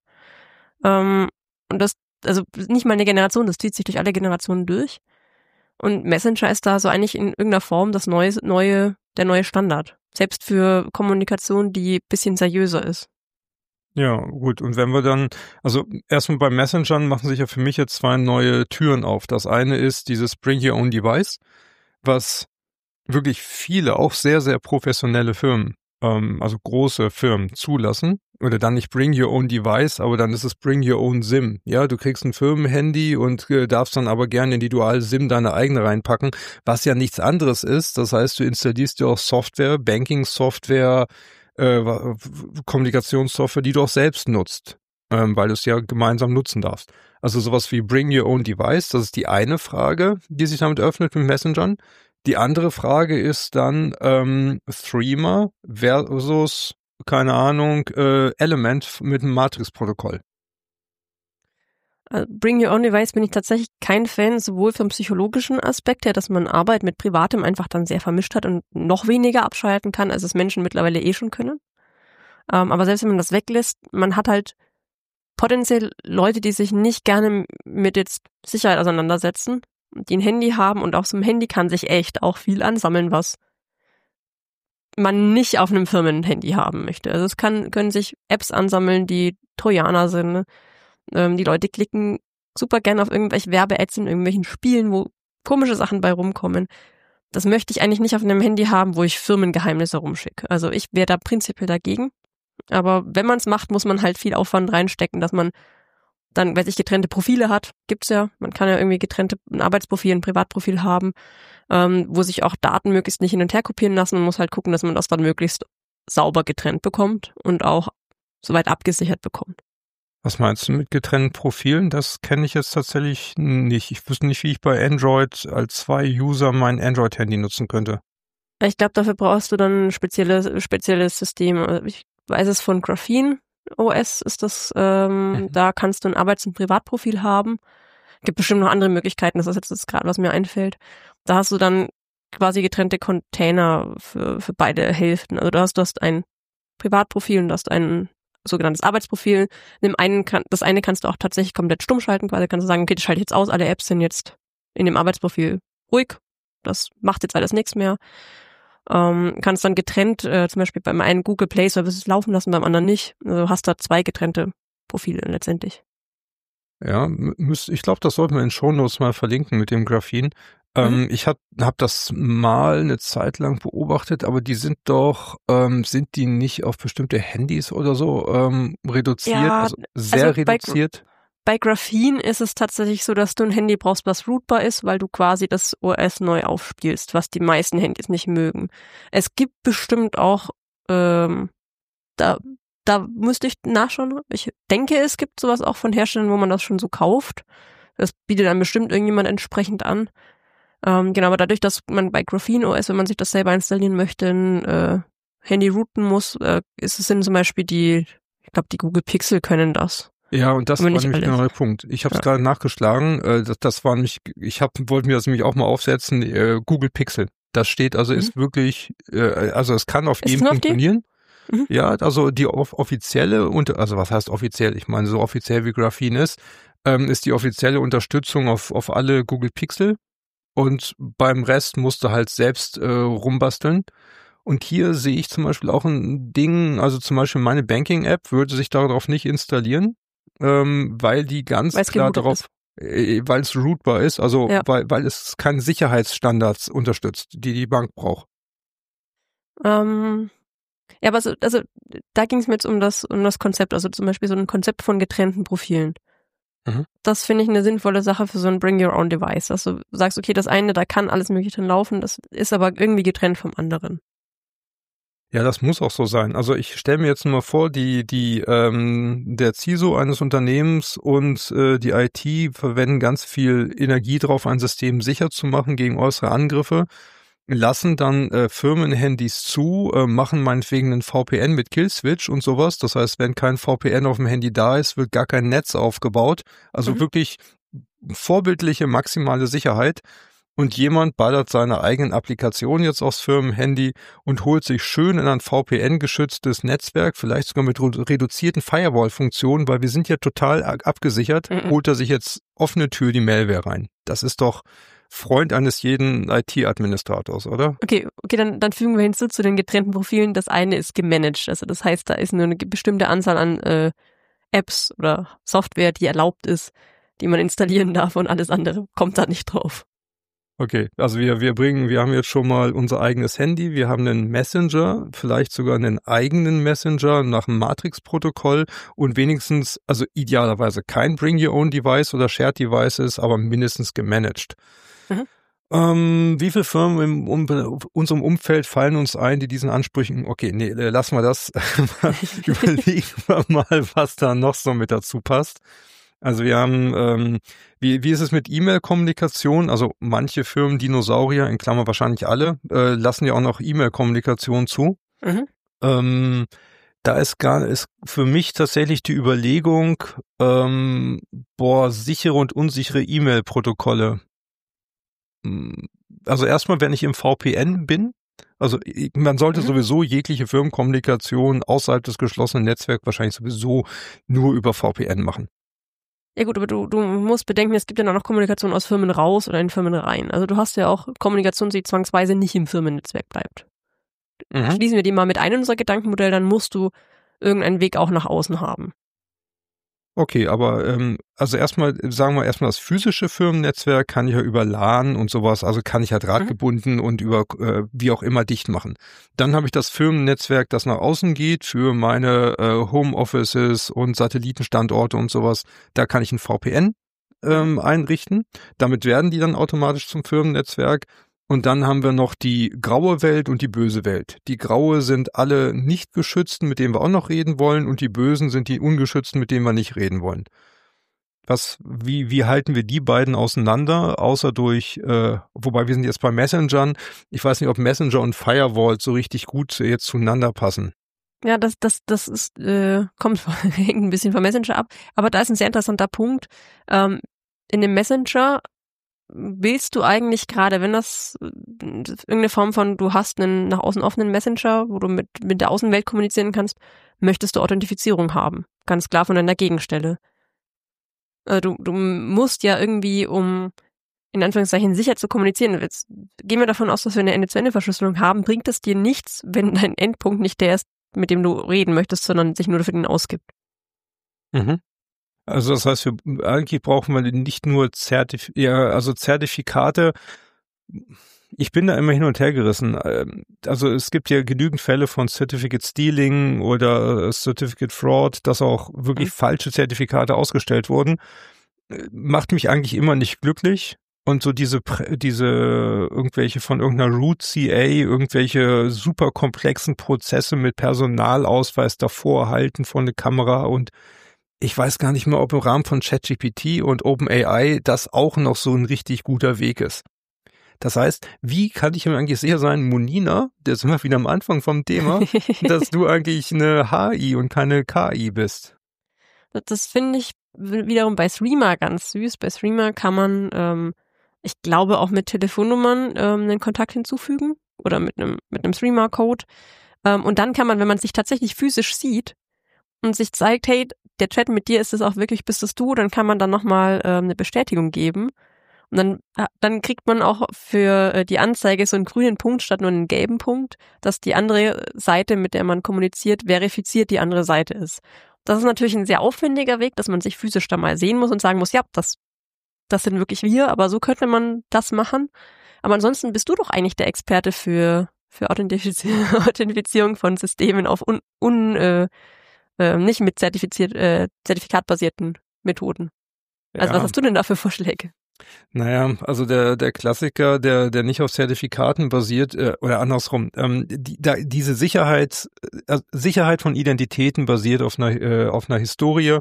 Ähm, und das Also nicht mal eine Generation, das zieht sich durch alle Generationen durch. Und Messenger ist da so eigentlich in irgendeiner Form das neue, neue, der neue Standard. Selbst für Kommunikation, die ein bisschen seriöser ist. Ja, gut. Und wenn wir dann, also erstmal bei Messengern machen sich ja für mich jetzt zwei neue Türen auf. Das eine ist dieses Bring Your Own Device, was wirklich viele, auch sehr, sehr professionelle Firmen, ähm, also große Firmen zulassen. Oder dann nicht Bring Your Own Device, aber dann ist es Bring Your Own SIM. Ja, du kriegst ein Firmenhandy und äh, darfst dann aber gerne in die Dual-SIM deine eigene reinpacken, was ja nichts anderes ist. Das heißt, du installierst dir auch Software, Banking-Software, äh, Kommunikationssoftware, die du auch selbst nutzt, ähm, weil du es ja gemeinsam nutzen darfst. Also sowas wie Bring Your Own Device, das ist die eine Frage, die sich damit öffnet mit Messengern. Die andere Frage ist dann ähm, Threema versus keine Ahnung, äh, Element mit einem Matrix-Protokoll. Bring Your Own Device bin ich tatsächlich kein Fan, sowohl vom psychologischen Aspekt her, dass man Arbeit mit Privatem einfach dann sehr vermischt hat und noch weniger abschalten kann, als es Menschen mittlerweile eh schon können. Ähm, aber selbst wenn man das weglässt, man hat halt potenziell Leute, die sich nicht gerne mit jetzt Sicherheit auseinandersetzen, die ein Handy haben und auf so einem Handy kann sich echt auch viel ansammeln, was man nicht auf einem Firmenhandy haben möchte. Also es kann, können sich Apps ansammeln, die Trojaner sind. Ähm, die Leute klicken super gerne auf irgendwelche Werbe-Ads in irgendwelchen Spielen, wo komische Sachen bei rumkommen. Das möchte ich eigentlich nicht auf einem Handy haben, wo ich Firmengeheimnisse rumschicke. Also ich wäre da prinzipiell dagegen. Aber wenn man es macht, muss man halt viel Aufwand reinstecken, dass man dann, weiß ich, getrennte Profile hat. Gibt's ja. Man kann ja irgendwie getrennte ein Arbeitsprofil, ein Privatprofil haben, ähm, wo sich auch Daten möglichst nicht hin und her kopieren lassen. Man muss halt gucken, dass man das dann möglichst sauber getrennt bekommt und auch soweit abgesichert bekommt. Was meinst du mit getrennten Profilen? Das kenne ich jetzt tatsächlich nicht. Ich wüsste nicht, wie ich bei Android als zwei User mein Android-Handy nutzen könnte. Ich glaube, dafür brauchst du dann ein spezielles, spezielles System. Ich weiß es von Graphene O S ist das, ähm, mhm. da kannst du ein Arbeits- und Privatprofil haben. Gibt bestimmt noch andere Möglichkeiten, das ist jetzt gerade, was mir einfällt. Da hast du dann quasi getrennte Container für, für beide Hälften. Also du hast, du hast ein Privatprofil und du hast ein sogenanntes Arbeitsprofil. In dem einen kann, das eine kannst du auch tatsächlich komplett stumm schalten, quasi kannst du sagen, okay, das schalte ich jetzt aus, alle Apps sind jetzt in dem Arbeitsprofil ruhig, das macht jetzt alles nichts mehr. Ähm, kannst dann getrennt, äh, zum Beispiel beim einen Google Play Services laufen lassen, beim anderen nicht. Also hast da zwei getrennte Profile letztendlich. Ja, müsst, ich glaube, das sollten wir in Shownotes mal verlinken mit dem Graphene. Ähm, mhm. Ich habe hab das mal eine Zeit lang beobachtet, aber die sind doch, ähm, sind die nicht auf bestimmte Handys oder so ähm, reduziert, ja, also sehr also reduziert? Bei, bei Graphene ist es tatsächlich so, dass du ein Handy brauchst, was rootbar ist, weil du quasi das O S neu aufspielst, was die meisten Handys nicht mögen. Es gibt bestimmt auch, ähm, da Da müsste ich nachschauen. Ich denke, es gibt sowas auch von Herstellern, wo man das schon so kauft. Das bietet dann bestimmt irgendjemand entsprechend an. Ähm, genau, aber dadurch, dass man bei Graphene O S, wenn man sich das selber installieren möchte, ein äh, Handy rooten muss, äh, ist es sind zum Beispiel die, ich glaube, die Google Pixel können das. Ja, und das war nämlich alles. genau der Punkt. Ich habe es Ja. gerade nachgeschlagen. Äh, das, das war nämlich, ich hab, wollte mir das nämlich auch mal aufsetzen. Äh, Google Pixel. Das steht also, mhm. ist wirklich, äh, also es kann auf ist jedem funktionieren. Mhm. Ja, also die offizielle, also was heißt offiziell? Ich meine, so offiziell wie Graphene ist, ähm, ist die offizielle Unterstützung auf, auf alle Google Pixel und beim Rest musst du halt selbst äh, rumbasteln. Und hier sehe ich zum Beispiel auch ein Ding, also zum Beispiel meine Banking-App würde sich darauf nicht installieren, ähm, weil die ganz Weil's klar darauf, äh, weil es rootbar ist, also ja. weil, weil es keine Sicherheitsstandards unterstützt, die die Bank braucht. Ähm... Ja, aber so, also da ging es mir jetzt um das um das Konzept, also zum Beispiel so ein Konzept von getrennten Profilen. Mhm. Das finde ich eine sinnvolle Sache für so ein Bring Your Own Device, dass du sagst, okay, das eine, da kann alles Mögliche drin laufen, das ist aber irgendwie getrennt vom anderen. Ja, das muss auch so sein. Also ich stelle mir jetzt nur mal vor, die die ähm, der C I S O eines Unternehmens und äh, die I T verwenden ganz viel Energie drauf, ein System sicher zu machen gegen äußere Angriffe. Lassen dann äh, Firmenhandys zu, äh, machen meinetwegen einen V P N mit Killswitch und sowas. Das heißt, wenn kein V P N auf dem Handy da ist, wird gar kein Netz aufgebaut. Also mhm. wirklich vorbildliche maximale Sicherheit. Und jemand ballert seine eigenen Applikationen jetzt aufs Firmenhandy und holt sich schön in ein V P N-geschütztes Netzwerk, vielleicht sogar mit reduzierten Firewall-Funktionen, weil wir sind ja total abgesichert, mhm. holt er sich jetzt offene Tür die Malware rein. Das ist doch Freund eines jeden I T-Administrators, oder? Okay, okay, dann, dann fügen wir hinzu zu den getrennten Profilen. Das eine ist gemanagt, also das heißt, da ist nur eine bestimmte Anzahl an äh, Apps oder Software, die erlaubt ist, die man installieren darf und alles andere kommt da nicht drauf. Okay, also wir wir bringen, wir haben jetzt schon mal unser eigenes Handy, wir haben einen Messenger, vielleicht sogar einen eigenen Messenger nach dem Matrix-Protokoll und wenigstens, also idealerweise kein Bring Your Own Device oder Shared Devices, aber mindestens gemanagt. Mhm. Ähm, wie viele Firmen im um, unserem Umfeld fallen uns ein, die diesen Ansprüchen, okay, nee, lassen wir das, überlegen wir mal, was da noch so mit dazu passt. Also wir haben, ähm, wie, wie ist es mit E-Mail-Kommunikation? Also manche Firmen, Dinosaurier, in Klammer wahrscheinlich alle, äh, lassen ja auch noch E-Mail-Kommunikation zu. Mhm. Ähm, da ist gar ist für mich tatsächlich die Überlegung, ähm, boah, sichere und unsichere E-Mail-Protokolle. Also erstmal, wenn ich im V P N bin, also man sollte mhm. sowieso jegliche Firmenkommunikation außerhalb des geschlossenen Netzwerks wahrscheinlich sowieso nur über V P N machen. Ja gut, aber du, du musst bedenken, es gibt ja auch noch Kommunikation aus Firmen raus oder in Firmen rein. Also du hast ja auch Kommunikation, die zwangsweise nicht im Firmennetzwerk bleibt. Mhm. Schließen wir die mal mit ein in unser Gedankenmodell, dann musst du irgendeinen Weg auch nach außen haben. Okay, aber ähm, also erstmal, sagen wir erstmal, das physische Firmennetzwerk kann ich ja über LAN und sowas, also kann ich ja drahtgebunden mhm. und über äh, wie auch immer dicht machen. Dann habe ich das Firmennetzwerk, das nach außen geht für meine äh, Homeoffices und Satellitenstandorte und sowas. Da kann ich ein V P N ähm, einrichten. Damit werden die dann automatisch zum Firmennetzwerk. Und dann haben wir noch die graue Welt und die böse Welt. Die graue sind alle nicht geschützten, mit denen wir auch noch reden wollen, und die bösen sind die ungeschützten, mit denen wir nicht reden wollen. Was, wie, wie halten wir die beiden auseinander, außer durch, äh, wobei wir sind jetzt bei Messengern. Ich weiß nicht, ob Messenger und Firewall so richtig gut jetzt zueinander passen. Ja, das, das, das ist, äh, kommt hängt ein bisschen vom Messenger ab. Aber da ist ein sehr interessanter Punkt. Ähm, in dem Messenger willst du eigentlich gerade, wenn das irgendeine Form von, du hast einen nach außen offenen Messenger, wo du mit, mit der Außenwelt kommunizieren kannst, möchtest du Authentifizierung haben. Ganz klar von deiner Gegenstelle. Also du, du musst ja irgendwie, um in Anführungszeichen sicher zu kommunizieren, jetzt gehen wir davon aus, dass wir eine Ende-zu-Ende-Verschlüsselung haben, bringt es dir nichts, wenn dein Endpunkt nicht der ist, mit dem du reden möchtest, sondern sich nur für den ausgibt. Mhm. Also das heißt, wir eigentlich brauchen wir nicht nur Zertif- ja, also Zertifikate. Ich bin da immer hin und her gerissen. Also es gibt ja genügend Fälle von Certificate Stealing oder Certificate Fraud, dass auch wirklich mhm. falsche Zertifikate ausgestellt wurden. Macht mich eigentlich immer nicht glücklich. Und so diese, diese irgendwelche von irgendeiner Root C A, irgendwelche super komplexen Prozesse mit Personalausweis davor halten von der Kamera und ich weiß gar nicht mehr, ob im Rahmen von ChatGPT und OpenAI das auch noch so ein richtig guter Weg ist. Das heißt, wie kann ich mir eigentlich sicher sein, Monina, der ist immer wieder am Anfang vom Thema, dass du eigentlich eine H I und keine K I bist? Das finde ich wiederum bei Threema ganz süß. Bei Threema kann man, ähm, ich glaube, auch mit Telefonnummern ähm, einen Kontakt hinzufügen oder mit einem mit einem Threema-Code. Ähm, und dann kann man, wenn man sich tatsächlich physisch sieht und sich zeigt, hey, der Chat mit dir ist es auch wirklich, bist es du, dann kann man dann nochmal ähm, eine Bestätigung geben. Und dann, dann kriegt man auch für äh, die Anzeige so einen grünen Punkt statt nur einen gelben Punkt, dass die andere Seite, mit der man kommuniziert, verifiziert die andere Seite ist. Das ist natürlich ein sehr aufwendiger Weg, dass man sich physisch da mal sehen muss und sagen muss, ja, das, das sind wirklich wir, aber so könnte man das machen. Aber ansonsten bist du doch eigentlich der Experte für, für Authentifiz- Authentifizierung von Systemen auf un, un äh, äh, nicht mit zertifiziert, äh, zertifikatbasierten Methoden. Also ja. Was hast du denn da für Vorschläge? Naja, also der der Klassiker, der der nicht auf Zertifikaten basiert, äh, oder andersrum, ähm, die, da, diese Sicherheit äh, Sicherheit von Identitäten basiert auf einer äh, auf einer Historie,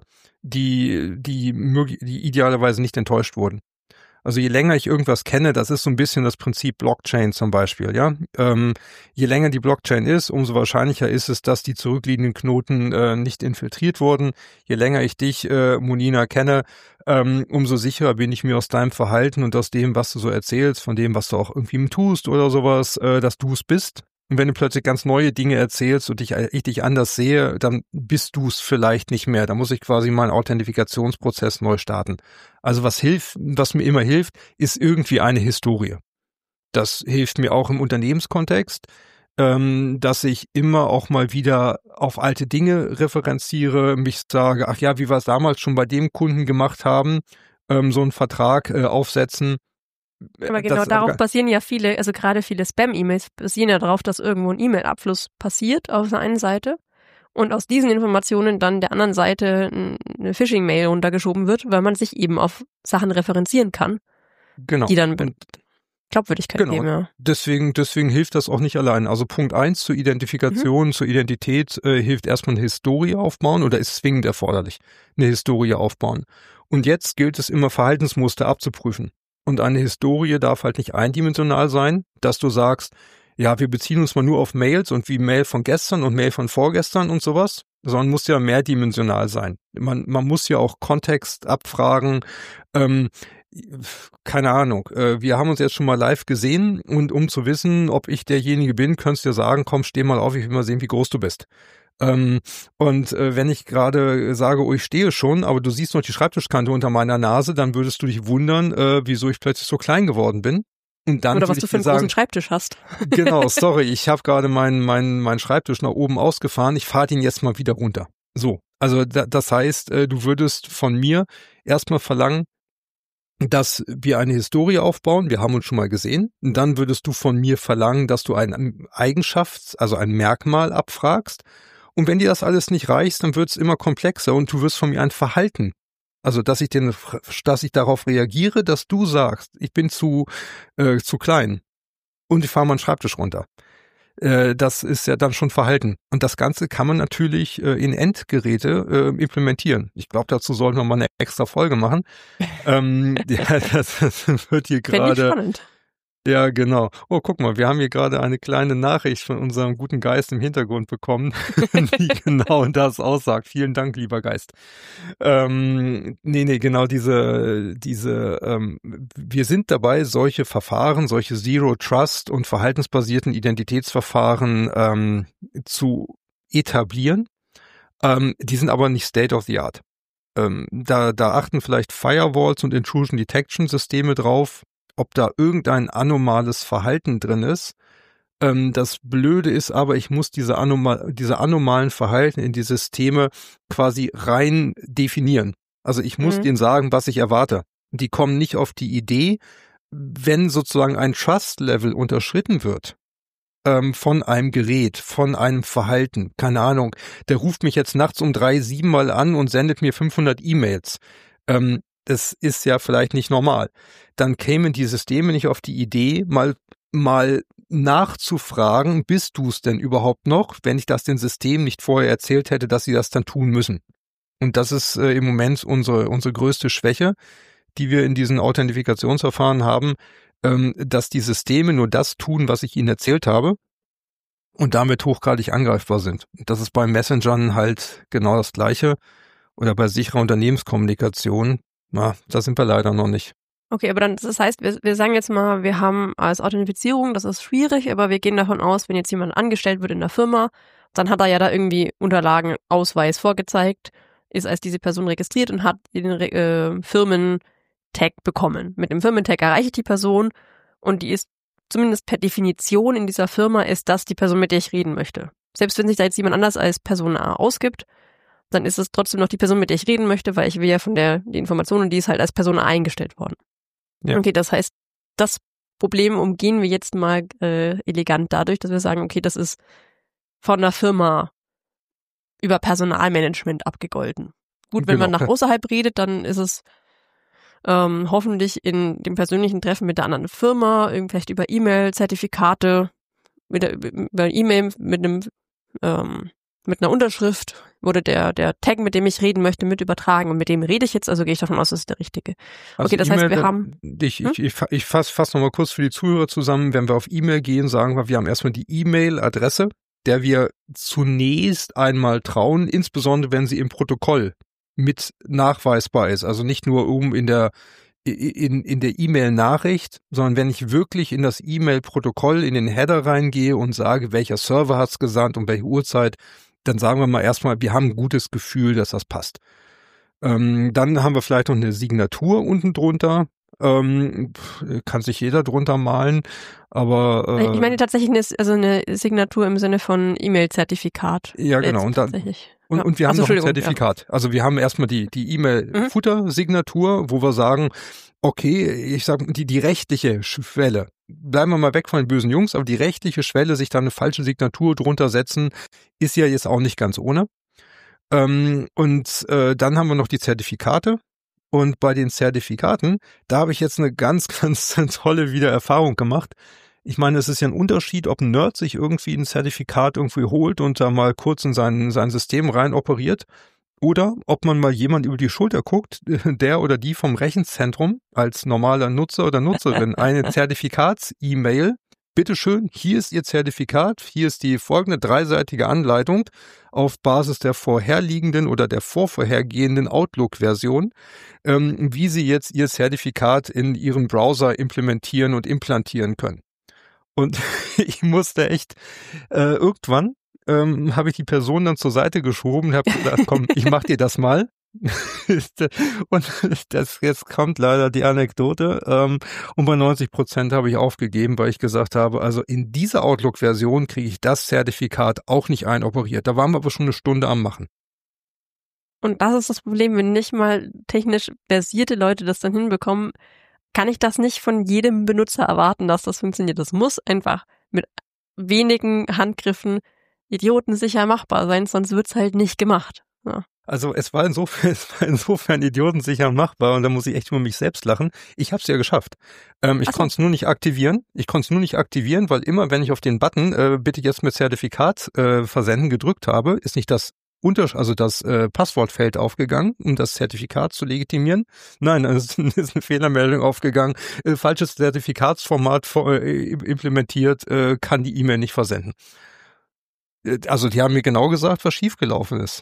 die die mög- die idealerweise nicht enttäuscht wurden. Also je länger ich irgendwas kenne, das ist so ein bisschen das Prinzip Blockchain zum Beispiel, ja. Ähm, je länger die Blockchain ist, umso wahrscheinlicher ist es, dass die zurückliegenden Knoten äh, nicht infiltriert wurden. Je länger ich dich, äh, Monina, kenne, ähm, umso sicherer bin ich mir aus deinem Verhalten und aus dem, was du so erzählst, von dem, was du auch irgendwie tust oder sowas, äh, dass du es bist. Und wenn du plötzlich ganz neue Dinge erzählst und ich, ich dich anders sehe, dann bist du es vielleicht nicht mehr. Da muss ich quasi meinen Authentifikationsprozess neu starten. Also was hilft, was mir immer hilft, ist irgendwie eine Historie. Das hilft mir auch im Unternehmenskontext, ähm, dass ich immer auch mal wieder auf alte Dinge referenziere, mich sage, ach ja, wie wir es damals schon bei dem Kunden gemacht haben, ähm, so einen Vertrag äh, aufsetzen. Aber genau das, darauf basieren ja viele, also gerade viele Spam-E-Mails basieren ja darauf, dass irgendwo ein E-Mail-Abfluss passiert auf der einen Seite und aus diesen Informationen dann der anderen Seite eine Phishing-Mail runtergeschoben wird, weil man sich eben auf Sachen referenzieren kann, genau. die dann Glaubwürdigkeit genau. geben. Ja. Deswegen, deswegen hilft das auch nicht allein. Also Punkt eins zur Identifikation, mhm. zur Identität äh, hilft erstmal eine Historie aufbauen oder ist zwingend erforderlich, eine Historie aufbauen. Und jetzt gilt es immer, Verhaltensmuster abzuprüfen. Und eine Historie darf halt nicht eindimensional sein, dass du sagst, ja, wir beziehen uns mal nur auf Mails und wie Mail von gestern und Mail von vorgestern und sowas, sondern muss ja mehrdimensional sein. Man, man muss ja auch Kontext abfragen, ähm, keine Ahnung, äh, wir haben uns jetzt schon mal live gesehen und um zu wissen, ob ich derjenige bin, könntest du ja sagen, komm, steh mal auf, ich will mal sehen, wie groß du bist. Ähm, und äh, wenn ich gerade sage, oh, ich stehe schon, aber du siehst noch die Schreibtischkante unter meiner Nase, dann würdest du dich wundern, äh, wieso ich plötzlich so klein geworden bin. Und dann Oder was du für einen sagen, großen Schreibtisch hast. Genau, sorry, ich habe gerade meinen meinen meinen Schreibtisch nach oben ausgefahren, ich fahre den jetzt mal wieder runter. So, also da, das heißt, äh, du würdest von mir erstmal verlangen, dass wir eine Historie aufbauen, wir haben uns schon mal gesehen, und dann würdest du von mir verlangen, dass du ein Eigenschafts-, also ein Merkmal abfragst. Und wenn dir das alles nicht reicht, dann wird es immer komplexer und du wirst von mir ein Verhalten. Also, dass ich den, dass ich darauf reagiere, dass du sagst, ich bin zu, äh, zu klein und ich fahre meinen Schreibtisch runter. Äh, das ist ja dann schon Verhalten. Und das Ganze kann man natürlich äh, in Endgeräte äh, implementieren. Ich glaube, dazu sollten wir mal eine extra Folge machen. ähm, ja, das, das wird hier gerade... spannend. Ja, genau. Oh, guck mal, wir haben hier gerade eine kleine Nachricht von unserem guten Geist im Hintergrund bekommen, die genau das aussagt. Vielen Dank, lieber Geist. Ähm, nee, nee, genau diese, diese, ähm, wir sind dabei, solche Verfahren, solche Zero Trust und verhaltensbasierten Identitätsverfahren ähm, zu etablieren. Ähm, die sind aber nicht State of the Art. Ähm, da, da achten vielleicht Firewalls und Intrusion Detection Systeme drauf, ob da irgendein anomales Verhalten drin ist. Ähm, das Blöde ist aber, ich muss diese, anomal, diese anomalen Verhalten in die Systeme quasi rein definieren. Also ich muss Mhm. denen sagen, was ich erwarte. Die kommen nicht auf die Idee, wenn sozusagen ein Trust-Level unterschritten wird ähm, von einem Gerät, von einem Verhalten, keine Ahnung, der ruft mich jetzt nachts um drei siebenmal an und sendet mir fünfhundert E-Mails. Ähm, das ist ja vielleicht nicht normal. Dann kämen die Systeme nicht auf die Idee, mal mal nachzufragen, bist du es denn überhaupt noch, wenn ich das den Systemen nicht vorher erzählt hätte, dass sie das dann tun müssen. Und das ist äh, im Moment unsere unsere größte Schwäche, die wir in diesen Authentifikationsverfahren haben, ähm, dass die Systeme nur das tun, was ich ihnen erzählt habe und damit hochgradig angreifbar sind. Das ist bei Messengern halt genau das Gleiche oder bei sicherer Unternehmenskommunikation. Na, da sind wir leider noch nicht. Okay, aber dann, das heißt, wir, wir sagen jetzt mal, wir haben als Authentifizierung, das ist schwierig, aber wir gehen davon aus, wenn jetzt jemand angestellt wird in der Firma, dann hat er ja da irgendwie Unterlagen, Ausweis vorgezeigt, ist als diese Person registriert und hat den äh, Firmen-Tag bekommen. Mit dem Firmen-Tag erreiche ich die Person und die ist zumindest per Definition in dieser Firma ist das die Person, mit der ich reden möchte. Selbst wenn sich da jetzt jemand anders als Person A ausgibt, dann ist es trotzdem noch die Person, mit der ich reden möchte, weil ich will ja von der die Informationen, die ist halt als Person A eingestellt worden. Ja. Okay, das heißt, das Problem umgehen wir jetzt mal äh, elegant dadurch, dass wir sagen, okay, das ist von der Firma über Personalmanagement abgegolten. Gut, wenn genau. man nach außerhalb redet, dann ist es ähm, hoffentlich in dem persönlichen Treffen mit der anderen Firma, vielleicht über E-Mail, Zertifikate, mit der, über E-Mail mit einem ähm, mit einer Unterschrift wurde der der Tag, mit dem ich reden möchte, mit übertragen und mit dem rede ich jetzt, also gehe ich davon aus, das ist der richtige. Also okay, das E-Mail, heißt, wir haben... Ich, hm? ich, ich, ich fasse fass nochmal kurz für die Zuhörer zusammen. Wenn wir auf E-Mail gehen, sagen wir, wir haben erstmal die E-Mail-Adresse, der wir zunächst einmal trauen, insbesondere wenn sie im Protokoll mit nachweisbar ist. Also nicht nur oben in der in, in der E-Mail-Nachricht, sondern wenn ich wirklich in das E-Mail-Protokoll, in den Header reingehe und sage, welcher Server hat's gesandt und welche Uhrzeit, dann sagen wir mal erstmal, wir haben ein gutes Gefühl, dass das passt. Ähm, dann haben wir vielleicht noch eine Signatur unten drunter. Ähm, kann sich jeder drunter malen, aber äh, ich meine tatsächlich eine, also eine Signatur im Sinne von E-Mail-Zertifikat. Ja, genau. Und, dann, und, und wir haben also, noch ein Zertifikat. Ja. Also wir haben erstmal die die E-Mail-Footer-Signatur, wo wir sagen, okay, ich sag die die rechtliche Schwelle. Bleiben wir mal weg von den bösen Jungs, aber die rechtliche Schwelle, sich da eine falsche Signatur drunter setzen, ist ja jetzt auch nicht ganz ohne. Ähm, und äh, dann haben wir noch die Zertifikate. Und bei den Zertifikaten, da habe ich jetzt eine ganz, ganz tolle Wiedererfahrung gemacht. Ich meine, es ist ja ein Unterschied, ob ein Nerd sich irgendwie ein Zertifikat irgendwie holt und da mal kurz in sein, sein System rein operiert oder ob man mal jemand über die Schulter guckt, der oder die vom Rechenzentrum als normaler Nutzer oder Nutzerin eine Zertifikats-E-Mail, bitteschön, hier ist Ihr Zertifikat, hier ist die folgende dreiseitige Anleitung auf Basis der vorherliegenden oder der vorvorhergehenden Outlook-Version, ähm, wie Sie jetzt Ihr Zertifikat in Ihrem Browser implementieren und implantieren können. Und ich musste echt, äh, irgendwann ähm, habe ich die Person dann zur Seite geschoben und habe gesagt, komm, ich mach dir das mal. Und das, jetzt kommt leider die Anekdote. Ähm, und bei neunzig Prozent habe ich aufgegeben, weil ich gesagt habe, also in dieser Outlook-Version kriege ich das Zertifikat auch nicht einoperiert. Da waren wir aber schon eine Stunde am Machen. Und das ist das Problem, wenn nicht mal technisch versierte Leute das dann hinbekommen, kann ich das nicht von jedem Benutzer erwarten, dass das funktioniert. Das muss einfach mit wenigen Handgriffen idiotensicher machbar sein, sonst wird's halt nicht gemacht. Ja. Also es war insofern, es war insofern idiotensicher machbar und da muss ich echt über mich selbst lachen. Ich habe es ja geschafft. Ähm, ich Ach so. konnte es nur nicht aktivieren. Ich konnte es nur nicht aktivieren, weil immer, wenn ich auf den Button äh, bitte jetzt mit Zertifikat äh, versenden gedrückt habe, ist nicht das Unter also das äh, Passwortfeld aufgegangen, um das Zertifikat zu legitimieren. Nein, es ist eine Fehlermeldung aufgegangen. Äh, falsches Zertifikatsformat vor, äh, implementiert, äh, kann die E-Mail nicht versenden. Äh, also die haben mir genau gesagt, was schiefgelaufen ist.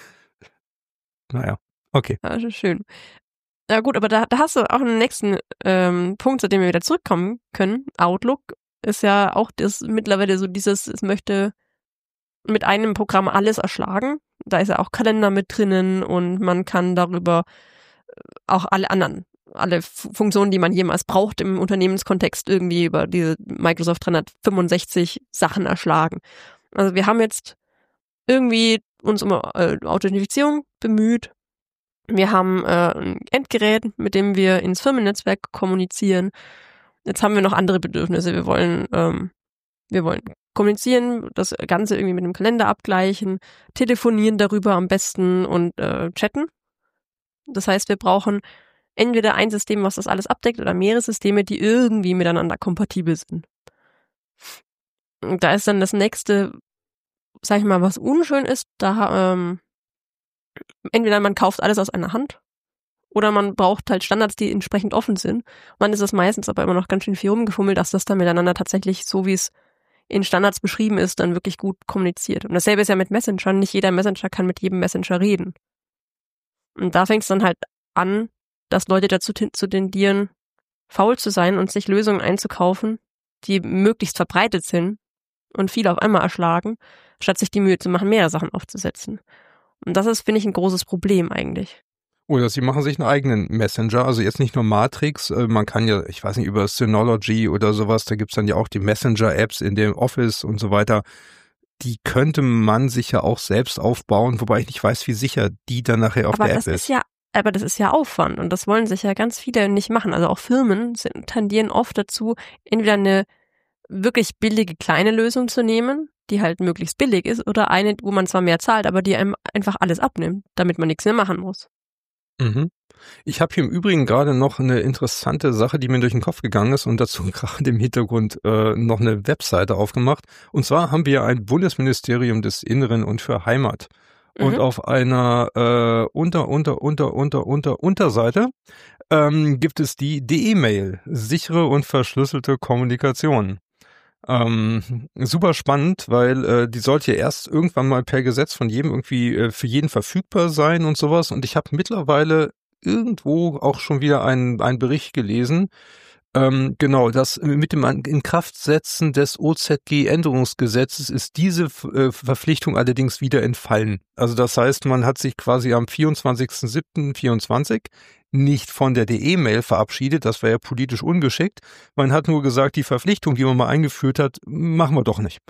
Naja, okay. Ja, das ist schön. Ja gut, aber da, da hast du auch einen nächsten ähm, Punkt, zu dem wir wieder zurückkommen können. Outlook ist ja auch das mittlerweile so dieses, es möchte mit einem Programm alles erschlagen. Da ist ja auch Kalender mit drinnen und man kann darüber auch alle anderen, alle F- Funktionen, die man jemals braucht im Unternehmenskontext, irgendwie über diese Microsoft dreihundertfünfundsechzig Sachen erschlagen. Also wir haben jetzt irgendwie uns um äh, Authentifizierung bemüht. Wir haben äh, ein Endgerät, mit dem wir ins Firmennetzwerk kommunizieren. Jetzt haben wir noch andere Bedürfnisse. Wir wollen, ähm, wir wollen kommunizieren, das Ganze irgendwie mit dem Kalender abgleichen, telefonieren darüber am besten und äh, chatten. Das heißt, wir brauchen entweder ein System, was das alles abdeckt, oder mehrere Systeme, die irgendwie miteinander kompatibel sind. Und da ist dann das nächste, sag ich mal, was unschön ist, da ähm, entweder man kauft alles aus einer Hand oder man braucht halt Standards, die entsprechend offen sind. Und dann ist es meistens aber immer noch ganz schön viel rumgefummelt, dass das dann miteinander tatsächlich, so wie es in Standards beschrieben ist, dann wirklich gut kommuniziert. Und dasselbe ist ja mit Messengern. Nicht jeder Messenger kann mit jedem Messenger reden. Und da fängt es dann halt an, dass Leute dazu t- zu tendieren, faul zu sein und sich Lösungen einzukaufen, die möglichst verbreitet sind und viele auf einmal erschlagen, statt sich die Mühe zu machen, mehrere Sachen aufzusetzen. Und das ist, finde ich, ein großes Problem eigentlich. Oder sie machen sich einen eigenen Messenger, also jetzt nicht nur Matrix, äh, man kann ja, ich weiß nicht, über Synology oder sowas, da gibt's dann ja auch die Messenger-Apps in dem Office und so weiter, die könnte man sich ja auch selbst aufbauen, wobei ich nicht weiß, wie sicher die dann nachher auf aber der das App ist ist. ja, aber das ist ja Aufwand und das wollen sich ja ganz viele nicht machen. Also auch Firmen sind, tendieren oft dazu, entweder eine wirklich billige kleine Lösung zu nehmen, die halt möglichst billig ist, oder eine, wo man zwar mehr zahlt, aber die einem einfach alles abnimmt, damit man nichts mehr machen muss. Mhm. Ich habe hier im Übrigen gerade noch eine interessante Sache, die mir durch den Kopf gegangen ist und dazu gerade im Hintergrund äh, noch eine Webseite aufgemacht. Und zwar haben wir ein Bundesministerium des Inneren und für Heimat. Mhm. Und auf einer äh, unter, unter, unter, unter, unter, Unterseite ähm, gibt es die D E-Mail, sichere und verschlüsselte Kommunikation. Ähm, super spannend, weil äh, die sollte ja erst irgendwann mal per Gesetz von jedem irgendwie äh, für jeden verfügbar sein und sowas. Und ich habe mittlerweile irgendwo auch schon wieder einen, einen Bericht gelesen. Ähm, genau, das mit dem Inkraftsetzen des O Z G-Änderungsgesetzes ist diese äh, Verpflichtung allerdings wieder entfallen. Also das heißt, man hat sich quasi am vierundzwanzigsten siebten vierundzwanzig nicht von der D E-Mail verabschiedet, das wäre ja politisch ungeschickt. Man hat nur gesagt, die Verpflichtung, die man mal eingeführt hat, machen wir doch nicht.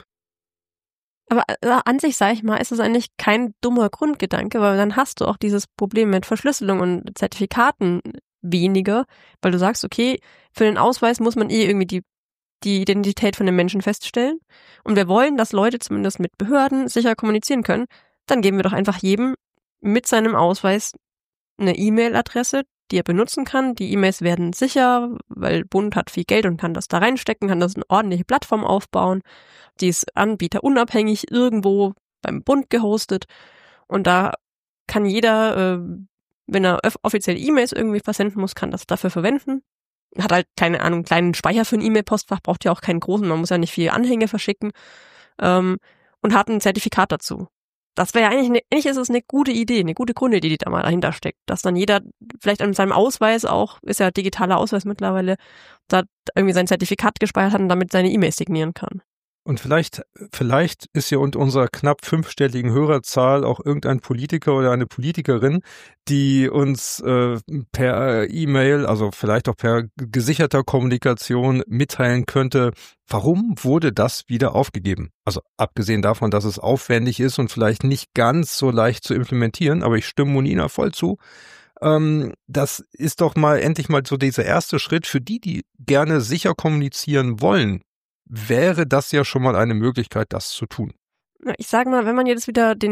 Aber äh, an sich, sag ich mal, ist es eigentlich kein dummer Grundgedanke, weil dann hast du auch dieses Problem mit Verschlüsselung und Zertifikaten weniger, weil du sagst, okay, für den Ausweis muss man eh irgendwie die, die Identität von den Menschen feststellen und wir wollen, dass Leute zumindest mit Behörden sicher kommunizieren können, dann geben wir doch einfach jedem mit seinem Ausweis eine E-Mail-Adresse, die er benutzen kann. Die E-Mails werden sicher, weil Bund hat viel Geld und kann das da reinstecken, kann das eine ordentliche Plattform aufbauen. Die ist anbieterunabhängig irgendwo beim Bund gehostet. Und da kann jeder, äh, wenn er offiziell E-Mails irgendwie versenden muss, kann das dafür verwenden. Hat halt, keine Ahnung, einen kleinen Speicher für ein E-Mail-Postfach, braucht ja auch keinen großen, man muss ja nicht viele Anhänge verschicken. Ähm, und hat ein Zertifikat dazu. Das wäre ja eigentlich, eine, eigentlich ist es eine gute Idee, eine gute Grundidee, die da mal dahinter steckt, dass dann jeder vielleicht an seinem Ausweis auch, ist ja digitaler Ausweis mittlerweile, da irgendwie sein Zertifikat gespeichert hat und damit seine E-Mails signieren kann. Und vielleicht, vielleicht ist ja unter unserer knapp fünfstelligen Hörerzahl auch irgendein Politiker oder eine Politikerin, die uns äh, per E-Mail, also vielleicht auch per gesicherter Kommunikation mitteilen könnte, warum wurde das wieder aufgegeben? Also abgesehen davon, dass es aufwendig ist und vielleicht nicht ganz so leicht zu implementieren, aber ich stimme Monina voll zu. Ähm, das ist doch mal endlich mal so dieser erste Schritt für die, die gerne sicher kommunizieren wollen. Wäre das ja schon mal eine Möglichkeit, das zu tun. Ich sage mal, wenn man jetzt wieder den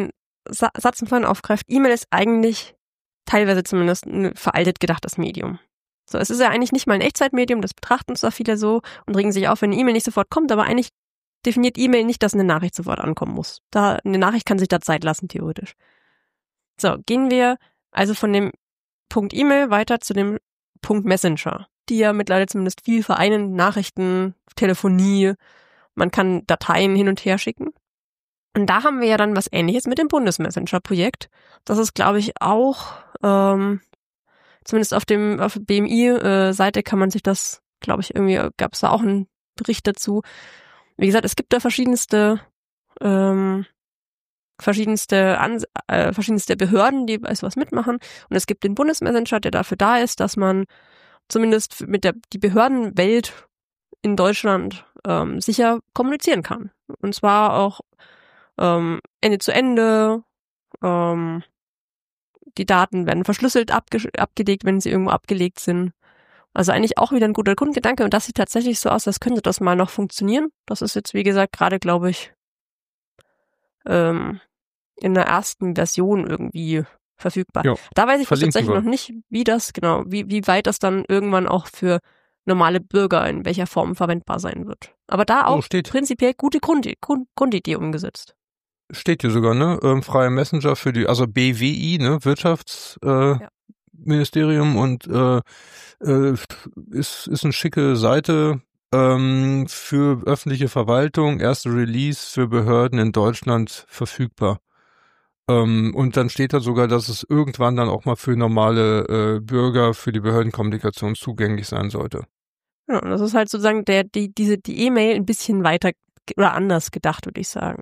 Sa- Satz von aufgreift, E-Mail ist eigentlich teilweise zumindest ein veraltet gedachtes Medium. So, es ist ja eigentlich nicht mal ein Echtzeitmedium, das betrachten zwar viele so und regen sich auf, wenn eine E-Mail nicht sofort kommt, aber eigentlich definiert E-Mail nicht, dass eine Nachricht sofort ankommen muss. Da, eine Nachricht kann sich da Zeit lassen, theoretisch. So, gehen wir also von dem Punkt E-Mail weiter zu dem Punkt Messenger, die ja mittlerweile zumindest viel vereinen, Nachrichten, Telefonie, man kann Dateien hin und her schicken. Und da haben wir ja dann was Ähnliches mit dem Bundesmessenger-Projekt. Das ist, glaube ich, auch, ähm, zumindest auf dem auf der B M I-Seite kann man sich das, glaube ich, irgendwie gab es da auch einen Bericht dazu. Wie gesagt, es gibt da verschiedenste ähm, verschiedenste Ans- äh, verschiedenste Behörden, die also was mitmachen. Und es gibt den Bundesmessenger, der dafür da ist, dass man zumindest mit der die Behördenwelt in Deutschland ähm, sicher kommunizieren kann. Und zwar auch ähm, Ende zu Ende. Ähm, die Daten werden verschlüsselt abge- abgelegt, wenn sie irgendwo abgelegt sind. Also eigentlich auch wieder ein guter Grundgedanke. Und das sieht tatsächlich so aus, als könnte das mal noch funktionieren. Das ist jetzt, wie gesagt, gerade, glaube ich, ähm, in der ersten Version irgendwie verfügbar. Ja, Da weiß ich verlinken tatsächlich wir. noch nicht, wie das, genau, wie, wie weit das dann irgendwann auch für normale Bürger in welcher Form verwendbar sein wird. Aber da Oh, auch steht. prinzipiell gute Grund, Grund, Grundidee umgesetzt. Steht hier sogar, ne? Ähm, freier Messenger für die, also B W I, ne? Wirtschaftsministerium äh, Ministerium und äh, äh, ist, ist eine schicke Seite ähm, für öffentliche Verwaltung, erste Release für Behörden in Deutschland verfügbar. Ähm, und dann steht da sogar, dass es irgendwann dann auch mal für normale äh, Bürger für die Behördenkommunikation zugänglich sein sollte. Ja, und das ist halt sozusagen der, die, diese, die E-Mail ein bisschen weiter oder anders gedacht, würde ich sagen.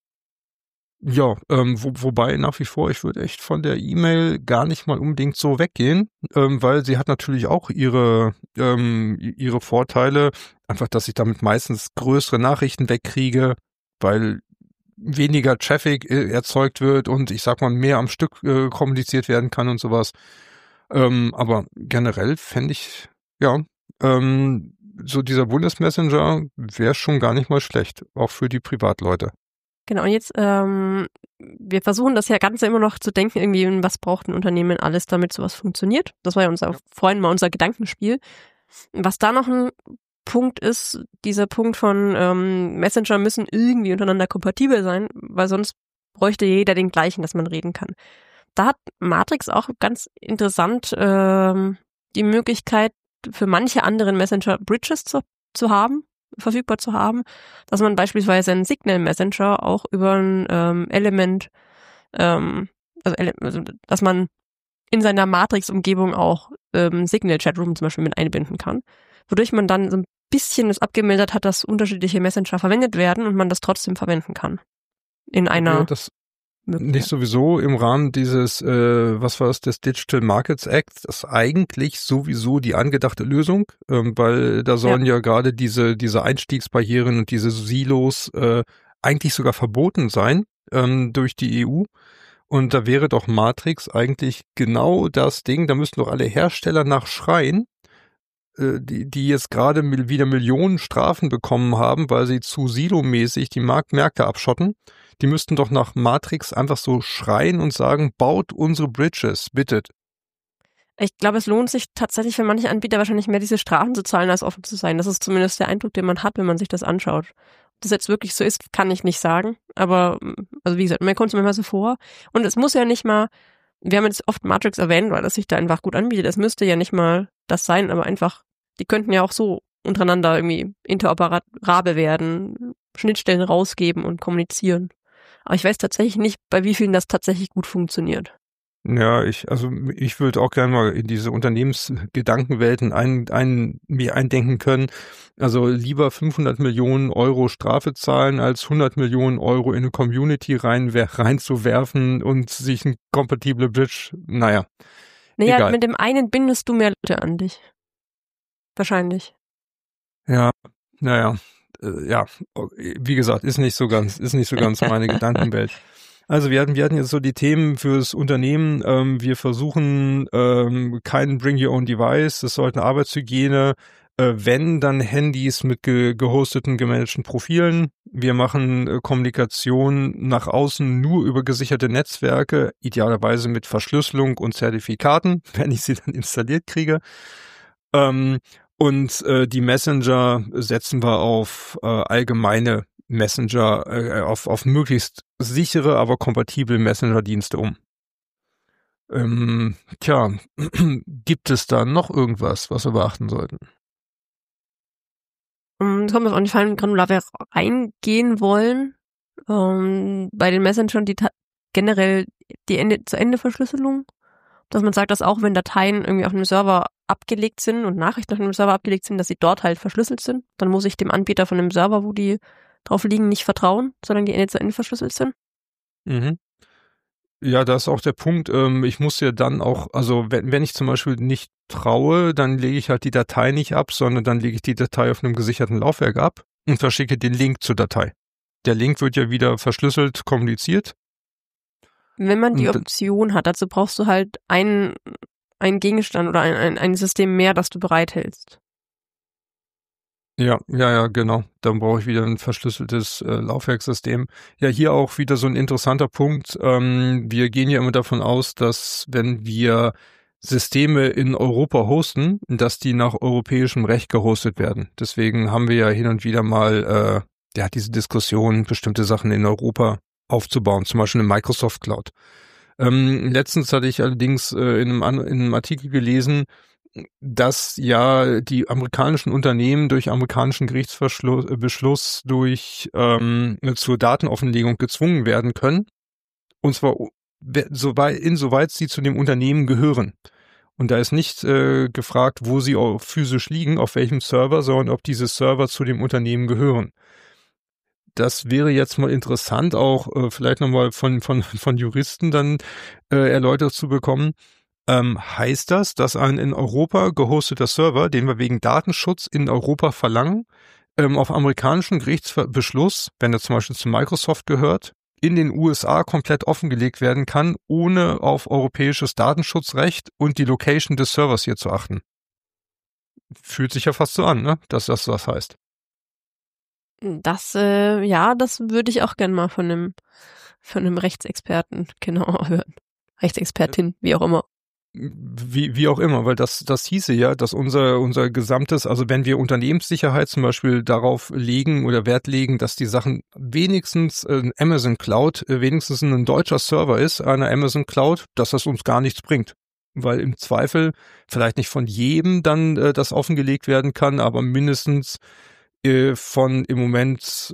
Ja, ähm, wo, wobei nach wie vor, ich würde echt von der E-Mail gar nicht mal unbedingt so weggehen, ähm, weil sie hat natürlich auch ihre ähm, ihre Vorteile, einfach, dass ich damit meistens größere Nachrichten wegkriege, weil weniger Traffic äh, erzeugt wird und ich sag mal mehr am Stück äh, kommuniziert werden kann und sowas. Ähm, aber generell fände ich, ja, ähm, so dieser Bundesmessenger wäre schon gar nicht mal schlecht, auch für die Privatleute. Genau, und jetzt, ähm, wir versuchen das ja Ganze immer noch zu denken, irgendwie, was braucht ein Unternehmen alles, damit sowas funktioniert. Das war ja unser, ja. vorhin mal unser Gedankenspiel. Was da noch ein Punkt ist, dieser Punkt von ähm, Messenger müssen irgendwie untereinander kompatibel sein, weil sonst bräuchte jeder den gleichen, dass man reden kann. Da hat Matrix auch ganz interessant ähm, die Möglichkeit, für manche anderen Messenger Bridges zu, zu haben, verfügbar zu haben, dass man beispielsweise einen Signal Messenger auch über ein ähm, Element, ähm, also, also dass man in seiner Matrix-Umgebung auch ähm, Signal Chatroom zum Beispiel mit einbinden kann, wodurch man dann so ein bisschen das abgemildert hat, dass unterschiedliche Messenger verwendet werden und man das trotzdem verwenden kann. In einer ja, das nicht sowieso im Rahmen dieses, äh, was war es, des Digital Markets Act, das ist eigentlich sowieso die angedachte Lösung, ähm, weil da sollen ja, ja gerade diese diese Einstiegsbarrieren und diese Silos äh, eigentlich sogar verboten sein ähm, durch die E U. Und da wäre doch Matrix eigentlich genau das Ding, da müssten doch alle Hersteller nachschreien, äh, die, die jetzt gerade wieder Millionen Strafen bekommen haben, weil sie zu silomäßig die Markt- Märkte abschotten. Die müssten doch nach Matrix einfach so schreien und sagen, baut unsere Bridges, bittet. Ich glaube, es lohnt sich tatsächlich für manche Anbieter wahrscheinlich mehr diese Strafen zu zahlen, als offen zu sein. Das ist zumindest der Eindruck, den man hat, wenn man sich das anschaut. Ob das jetzt wirklich so ist, kann ich nicht sagen. Aber, also wie gesagt, mir kommt es manchmal so vor. Und es muss ja nicht mal, wir haben jetzt oft Matrix erwähnt, weil das sich da einfach gut anbietet. Es müsste ja nicht mal das sein, aber einfach, die könnten ja auch so untereinander irgendwie interoperabel werden, Schnittstellen rausgeben und kommunizieren. Aber ich weiß tatsächlich nicht, bei wie vielen das tatsächlich gut funktioniert. Ja, ich, also ich würde auch gerne mal in diese Unternehmensgedankenwelten ein, ein, mir eindenken können. Also lieber fünfhundert Millionen Euro Strafe zahlen, als hundert Millionen Euro in eine Community rein, reinzuwerfen und sich ein kompatible Bridge, naja. Naja, egal. Mit dem einen bindest du mehr Leute an dich. Wahrscheinlich. Ja, naja. Ja, wie gesagt, ist nicht so ganz, ist nicht so ganz meine Gedankenwelt. Also wir hatten, wir hatten jetzt so die Themen fürs Unternehmen. Ähm, wir versuchen ähm, keinen Bring Your Own Device. Das sollte eine Arbeitshygiene. Äh, wenn, dann Handys mit ge- gehosteten, gemanagten Profilen. Wir machen äh, Kommunikation nach außen nur über gesicherte Netzwerke, idealerweise mit Verschlüsselung und Zertifikaten, wenn ich sie dann installiert kriege. Ähm, und äh, die Messenger setzen wir auf äh, allgemeine Messenger, äh, auf, auf möglichst sichere, aber kompatible Messenger-Dienste um. Ähm, tja, gibt es da noch irgendwas, was wir beachten sollten? Es kommt auf an die Fall granular wir reingehen wollen. Ähm, bei den Messengern die ta- generell die Ende-zu-Ende-Verschlüsselung, dass man sagt, dass auch wenn Dateien irgendwie auf einem Server abgelegt sind und Nachrichten auf einem Server abgelegt sind, dass sie dort halt verschlüsselt sind, dann muss ich dem Anbieter von dem Server, wo die drauf liegen, nicht vertrauen, sondern die Ende-zu-Ende verschlüsselt sind. Mhm. Ja, da ist auch der Punkt, ähm, ich muss ja dann auch, also wenn, wenn ich zum Beispiel nicht traue, dann lege ich halt die Datei nicht ab, sondern dann lege ich die Datei auf einem gesicherten Laufwerk ab und verschicke den Link zur Datei. Der Link wird ja wieder verschlüsselt kommuniziert. Wenn man die Und- Option hat, dazu brauchst du halt einen, einen Gegenstand oder ein, ein, ein System mehr, das du bereithältst. Ja, ja, ja, genau. Dann brauche ich wieder ein verschlüsseltes äh, Laufwerkssystem. Ja, hier auch wieder so ein interessanter Punkt. Ähm, wir gehen ja immer davon aus, dass wenn wir Systeme in Europa hosten, dass die nach europäischem Recht gehostet werden. Deswegen haben wir ja hin und wieder mal äh, ja diese Diskussion, bestimmte Sachen in Europa aufzubauen, zum Beispiel eine Microsoft Cloud. Ähm, letztens hatte ich allerdings äh, in, einem, an- in einem Artikel gelesen, dass ja die amerikanischen Unternehmen durch amerikanischen Gerichtsbeschluss durch ähm, zur Datenoffenlegung gezwungen werden können. Und zwar soweit, insoweit sie zu dem Unternehmen gehören. Und da ist nicht äh, gefragt, wo sie auch physisch liegen, auf welchem Server, sondern ob diese Server zu dem Unternehmen gehören. Das wäre jetzt mal interessant, auch äh, vielleicht nochmal von, von, von Juristen dann äh, erläutert zu bekommen. Ähm, heißt das, dass ein in Europa gehosteter Server, den wir wegen Datenschutz in Europa verlangen, ähm, auf amerikanischen Gerichtsbeschluss, wenn er zum Beispiel zu Microsoft gehört, in den U S A komplett offengelegt werden kann, ohne auf europäisches Datenschutzrecht und die Location des Servers hier zu achten? Fühlt sich ja fast so an, ne? Dass das was heißt. Das, äh, ja, das würde ich auch gern mal von einem, von einem Rechtsexperten genau hören. Rechtsexpertin, wie auch immer. Wie, wie auch immer, weil das, das hieße ja, dass unser, unser gesamtes, also wenn wir Unternehmenssicherheit zum Beispiel darauf legen oder Wert legen, dass die Sachen wenigstens äh, Amazon Cloud, äh, wenigstens ein deutscher Server ist, eine Amazon Cloud, dass das uns gar nichts bringt. Weil im Zweifel vielleicht nicht von jedem dann äh, das offengelegt werden kann, aber mindestens äh, von im Moment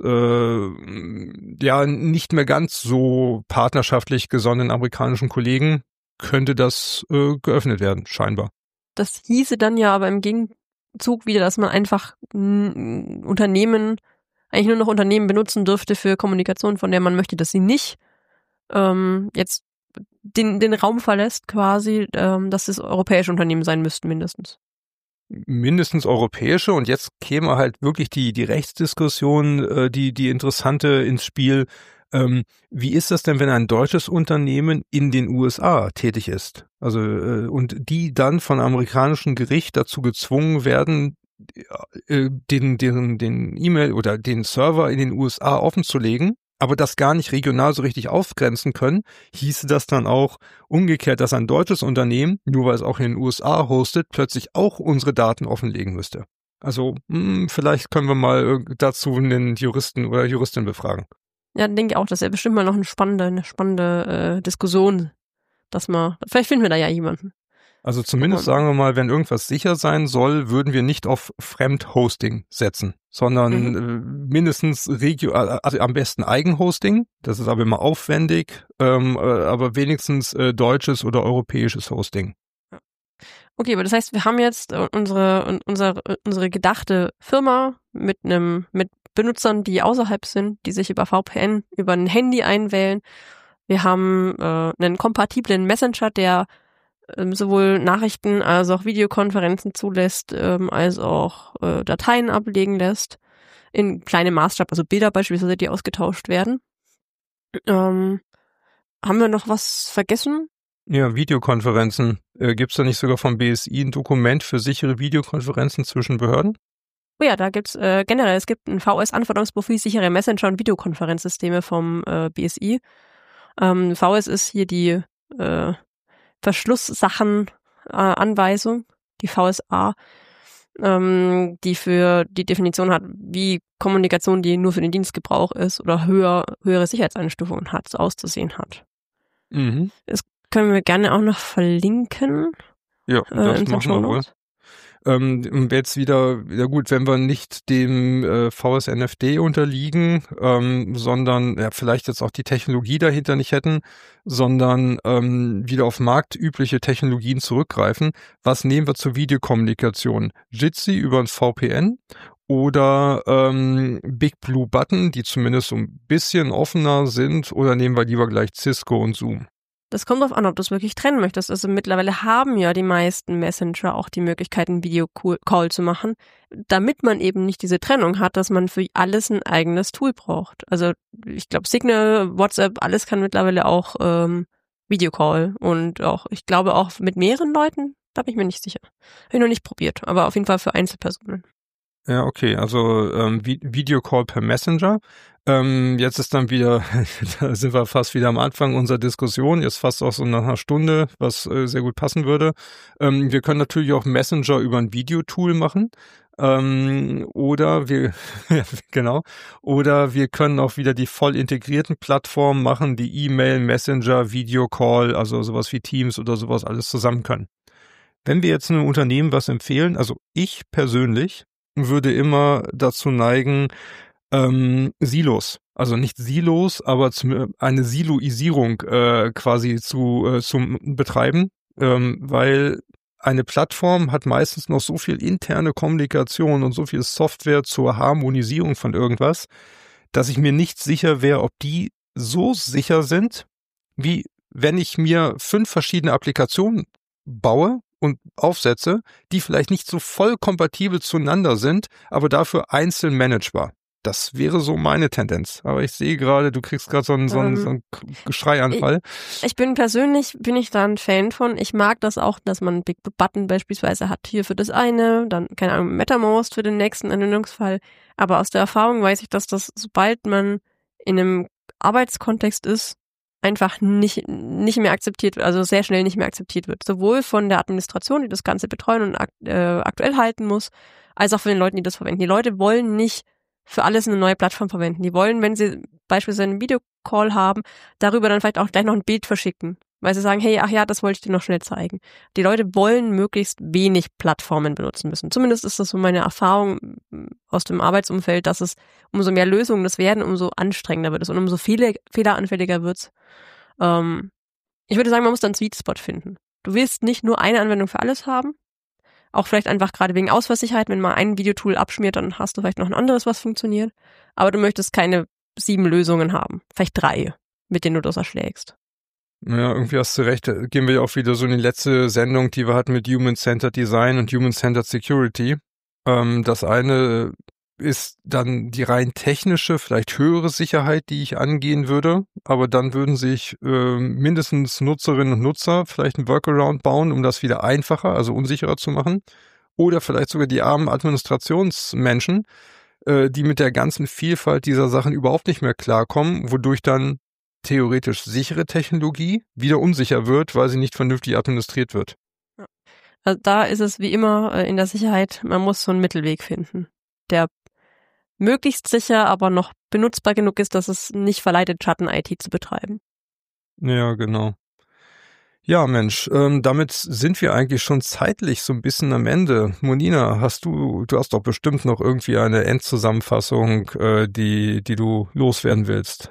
äh, ja nicht mehr ganz so partnerschaftlich gesonnenen amerikanischen Kollegen könnte das äh, geöffnet werden, scheinbar. Das hieße dann ja aber im Gegenzug wieder, dass man einfach n, Unternehmen, eigentlich nur noch Unternehmen benutzen dürfte für Kommunikation, von der man möchte, dass sie nicht ähm, jetzt den, den Raum verlässt quasi, ähm, dass es europäische Unternehmen sein müssten mindestens. Mindestens europäische, und jetzt käme halt wirklich die, die Rechtsdiskussion, äh, die, die interessante ins Spiel. Ähm, wie ist das denn, wenn ein deutsches Unternehmen in den U S A tätig ist? Also äh, und die dann von amerikanischem Gericht dazu gezwungen werden, äh, den, den, den E-Mail oder den Server in den U S A offenzulegen, aber das gar nicht regional so richtig aufgrenzen können, hieße das dann auch umgekehrt, dass ein deutsches Unternehmen, nur weil es auch in den U S A hostet, plötzlich auch unsere Daten offenlegen müsste. Also mh, vielleicht können wir mal dazu einen Juristen oder Juristin befragen. Ja, denke ich auch, das ist ja bestimmt mal noch eine spannende, eine spannende äh, Diskussion, dass man, vielleicht finden wir da ja jemanden. Also zumindest sagen wir mal, wenn irgendwas sicher sein soll, würden wir nicht auf Fremdhosting setzen, sondern mhm. äh, mindestens Regio, also am besten Eigenhosting. Das ist aber immer aufwendig, ähm, äh, aber wenigstens äh, deutsches oder europäisches Hosting. Okay, aber das heißt, wir haben jetzt unsere unsere unsere gedachte Firma mit einem mit Benutzern, die außerhalb sind, die sich über V P N über ein Handy einwählen. Wir haben äh, einen kompatiblen Messenger, der ähm, sowohl Nachrichten als auch Videokonferenzen zulässt, ähm, als auch äh, Dateien ablegen lässt in kleinem Maßstab, also Bilder beispielsweise, die ausgetauscht werden. Ähm, haben wir noch was vergessen? Ja, Videokonferenzen. Äh, Gibt es da nicht sogar vom B S I ein Dokument für sichere Videokonferenzen zwischen Behörden? Oh ja, da gibt's äh, generell, es gibt ein V S-Anforderungsprofil sichere Messenger- und Videokonferenzsysteme vom äh, B S I. Ähm, V S ist hier die äh, Verschlusssachenanweisung, äh, die V S A, ähm, die für die Definition hat, wie Kommunikation, die nur für den Dienstgebrauch ist oder höher, höhere Sicherheitseinstufungen hat, so auszusehen hat. Mhm. Das können wir gerne auch noch verlinken. Ja, das äh, machen wir wohl. Ähm, jetzt wieder, ja gut, wenn wir nicht dem äh, V S N F D unterliegen, ähm, sondern ja, vielleicht jetzt auch die Technologie dahinter nicht hätten, sondern ähm, wieder auf marktübliche Technologien zurückgreifen. Was nehmen wir zur Videokommunikation? Jitsi über ein V P N oder ähm, Big Blue Button, die zumindest so ein bisschen offener sind, oder nehmen wir lieber gleich Cisco und Zoom? Das kommt darauf an, ob du es wirklich trennen möchtest. Also mittlerweile haben ja die meisten Messenger auch die Möglichkeit, einen Videocall zu machen, damit man eben nicht diese Trennung hat, dass man für alles ein eigenes Tool braucht. Also ich glaube Signal, WhatsApp, alles kann mittlerweile auch ähm, Videocall und auch, ich glaube auch mit mehreren Leuten, da bin ich mir nicht sicher. Habe ich noch nicht probiert, aber auf jeden Fall für Einzelpersonen. Ja, okay, also ähm, Videocall per Messenger. Ähm, jetzt ist dann wieder, da sind wir fast wieder am Anfang unserer Diskussion, jetzt fast auch so nach einer Stunde, was äh, sehr gut passen würde. Ähm, wir können natürlich auch Messenger über ein Videotool machen. Ähm, oder wir, genau, oder wir können auch wieder die voll integrierten Plattformen machen, die E-Mail, Messenger, Videocall, also sowas wie Teams oder sowas alles zusammen können. Wenn wir jetzt einem Unternehmen was empfehlen, also ich persönlich würde immer dazu neigen, ähm, Silos, also nicht Silos, aber zum, eine Siloisierung äh, quasi zu äh, zum betreiben, ähm, weil eine Plattform hat meistens noch so viel interne Kommunikation und so viel Software zur Harmonisierung von irgendwas, dass ich mir nicht sicher wäre, ob die so sicher sind, wie wenn ich mir fünf verschiedene Applikationen baue und aufsetze, die vielleicht nicht so voll kompatibel zueinander sind, aber dafür einzeln managebar. Das wäre so meine Tendenz. Aber ich sehe gerade, du kriegst gerade so einen, so einen, so einen Schreianfall. Ich, ich bin persönlich, bin ich da ein Fan von. Ich mag das auch, dass man einen Big Button beispielsweise hat hier für das eine, dann, keine Ahnung, MetaMost für den nächsten Anwendungsfall. Aber aus der Erfahrung weiß ich, dass das, sobald man in einem Arbeitskontext ist, einfach nicht, nicht mehr akzeptiert wird, also sehr schnell nicht mehr akzeptiert wird. Sowohl von der Administration, die das Ganze betreuen und akt, äh, aktuell halten muss, als auch von den Leuten, die das verwenden. Die Leute wollen nicht für alles eine neue Plattform verwenden. Die wollen, wenn sie beispielsweise einen Videocall haben, darüber dann vielleicht auch gleich noch ein Bild verschicken, weil sie sagen, hey, ach ja, das wollte ich dir noch schnell zeigen. Die Leute wollen möglichst wenig Plattformen benutzen müssen. Zumindest ist das so meine Erfahrung aus dem Arbeitsumfeld, dass es umso mehr Lösungen das werden, umso anstrengender wird es und umso viele, fehleranfälliger wird's. Ähm, ich würde sagen, man muss dann einen Sweet Spot finden. Du willst nicht nur eine Anwendung für alles haben, auch vielleicht einfach gerade wegen Ausfallsicherheit, wenn mal ein Videotool abschmiert, dann hast du vielleicht noch ein anderes, was funktioniert. Aber du möchtest keine sieben Lösungen haben. Vielleicht drei, mit denen du das erschlägst. Ja, irgendwie hast du recht. Da gehen wir ja auch wieder so in die letzte Sendung, die wir hatten mit Human-Centered Design und Human-Centered Security. Ähm, das eine ist dann die rein technische, vielleicht höhere Sicherheit, die ich angehen würde. Aber dann würden sich äh, mindestens Nutzerinnen und Nutzer vielleicht ein Workaround bauen, um das wieder einfacher, also unsicherer zu machen. Oder vielleicht sogar die armen Administrationsmenschen, äh, die mit der ganzen Vielfalt dieser Sachen überhaupt nicht mehr klarkommen, wodurch dann theoretisch sichere Technologie wieder unsicher wird, weil sie nicht vernünftig administriert wird. Also da ist es wie immer äh, in der Sicherheit, man muss so einen Mittelweg finden, der möglichst sicher, aber noch benutzbar genug ist, dass es nicht verleitet, Schatten-I T zu betreiben. Ja, genau. Ja, Mensch, ähm, damit sind wir eigentlich schon zeitlich so ein bisschen am Ende. Monina, hast du, du hast doch bestimmt noch irgendwie eine Endzusammenfassung, äh, die, die du loswerden willst.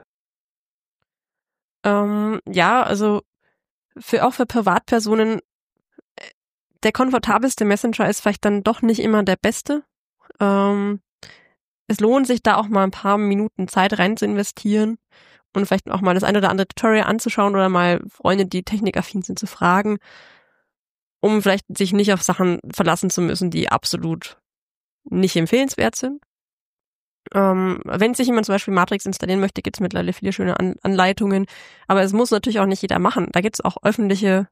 Ähm, ja, also für auch für Privatpersonen, der komfortabelste Messenger ist vielleicht dann doch nicht immer der beste. Ähm, es lohnt sich da auch mal ein paar Minuten Zeit rein zu investieren und vielleicht auch mal das ein oder andere Tutorial anzuschauen oder mal Freunde, die technikaffin sind, zu fragen, um vielleicht sich nicht auf Sachen verlassen zu müssen, die absolut nicht empfehlenswert sind. Ähm, wenn sich jemand zum Beispiel Matrix installieren möchte, gibt es mittlerweile viele schöne An- Anleitungen, aber es muss natürlich auch nicht jeder machen. Da gibt es auch öffentliche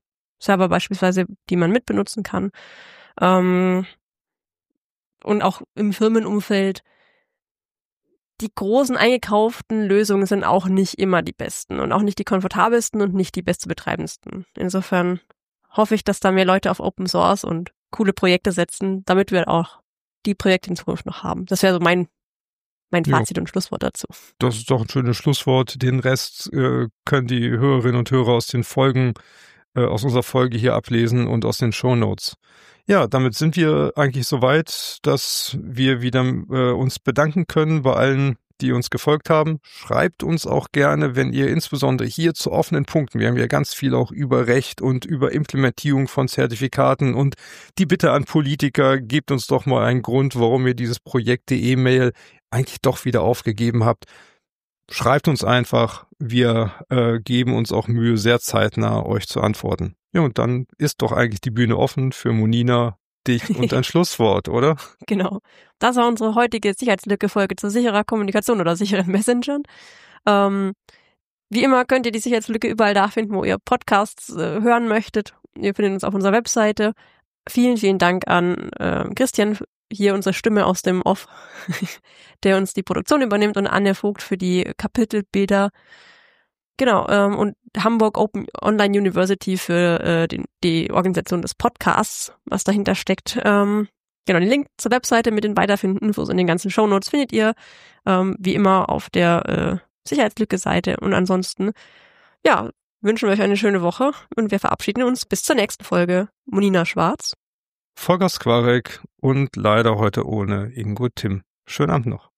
Server beispielsweise, die man mitbenutzen kann. Ähm, und auch im Firmenumfeld. Die großen eingekauften Lösungen sind auch nicht immer die besten und auch nicht die komfortabelsten und nicht die bestbetreibendsten. Insofern hoffe ich, dass da mehr Leute auf Open Source und coole Projekte setzen, damit wir auch die Projekte in Zukunft noch haben. Das wäre so mein mein Fazit ja. und Schlusswort dazu. Das ist doch ein schönes Schlusswort. Den Rest äh, können die Hörerinnen und Hörer aus den Folgen, äh, aus unserer Folge hier ablesen und aus den Shownotes. Ja, damit sind wir eigentlich soweit, dass wir wieder äh, uns bedanken können bei allen, die uns gefolgt haben. Schreibt uns auch gerne, wenn ihr insbesondere hier zu offenen Punkten, wir haben ja ganz viel auch über Recht und über Implementierung von Zertifikaten und die Bitte an Politiker, gebt uns doch mal einen Grund, warum ihr dieses Projekt.de-Mail eigentlich doch wieder aufgegeben habt. Schreibt uns einfach, wir äh, geben uns auch Mühe, sehr zeitnah euch zu antworten. Ja, und dann ist doch eigentlich die Bühne offen für Monina, dich und ein Schlusswort, oder? Genau. Das war unsere heutige Sicherheitslücke-Folge zu sicherer Kommunikation oder sicheren Messengern. Ähm, wie immer könnt ihr die Sicherheitslücke überall da finden, wo ihr Podcasts äh, hören möchtet. Ihr findet uns auf unserer Webseite. Vielen, vielen Dank an äh, Christian, hier unsere Stimme aus dem Off, der uns die Produktion übernimmt, und Anne Vogt für die Kapitelbilder. Genau, ähm, und Hamburg Open Online University für äh, die, die Organisation des Podcasts, was dahinter steckt. Ähm, genau, den Link zur Webseite mit den weiterführenden Infos und den ganzen Shownotes findet ihr ähm, wie immer auf der äh, Sicherheitslücke-Seite. Und ansonsten, ja, wünschen wir euch eine schöne Woche und wir verabschieden uns bis zur nächsten Folge. Monina Schwarz, Volker Skwarek und leider heute ohne Ingo Timm. Schönen Abend noch.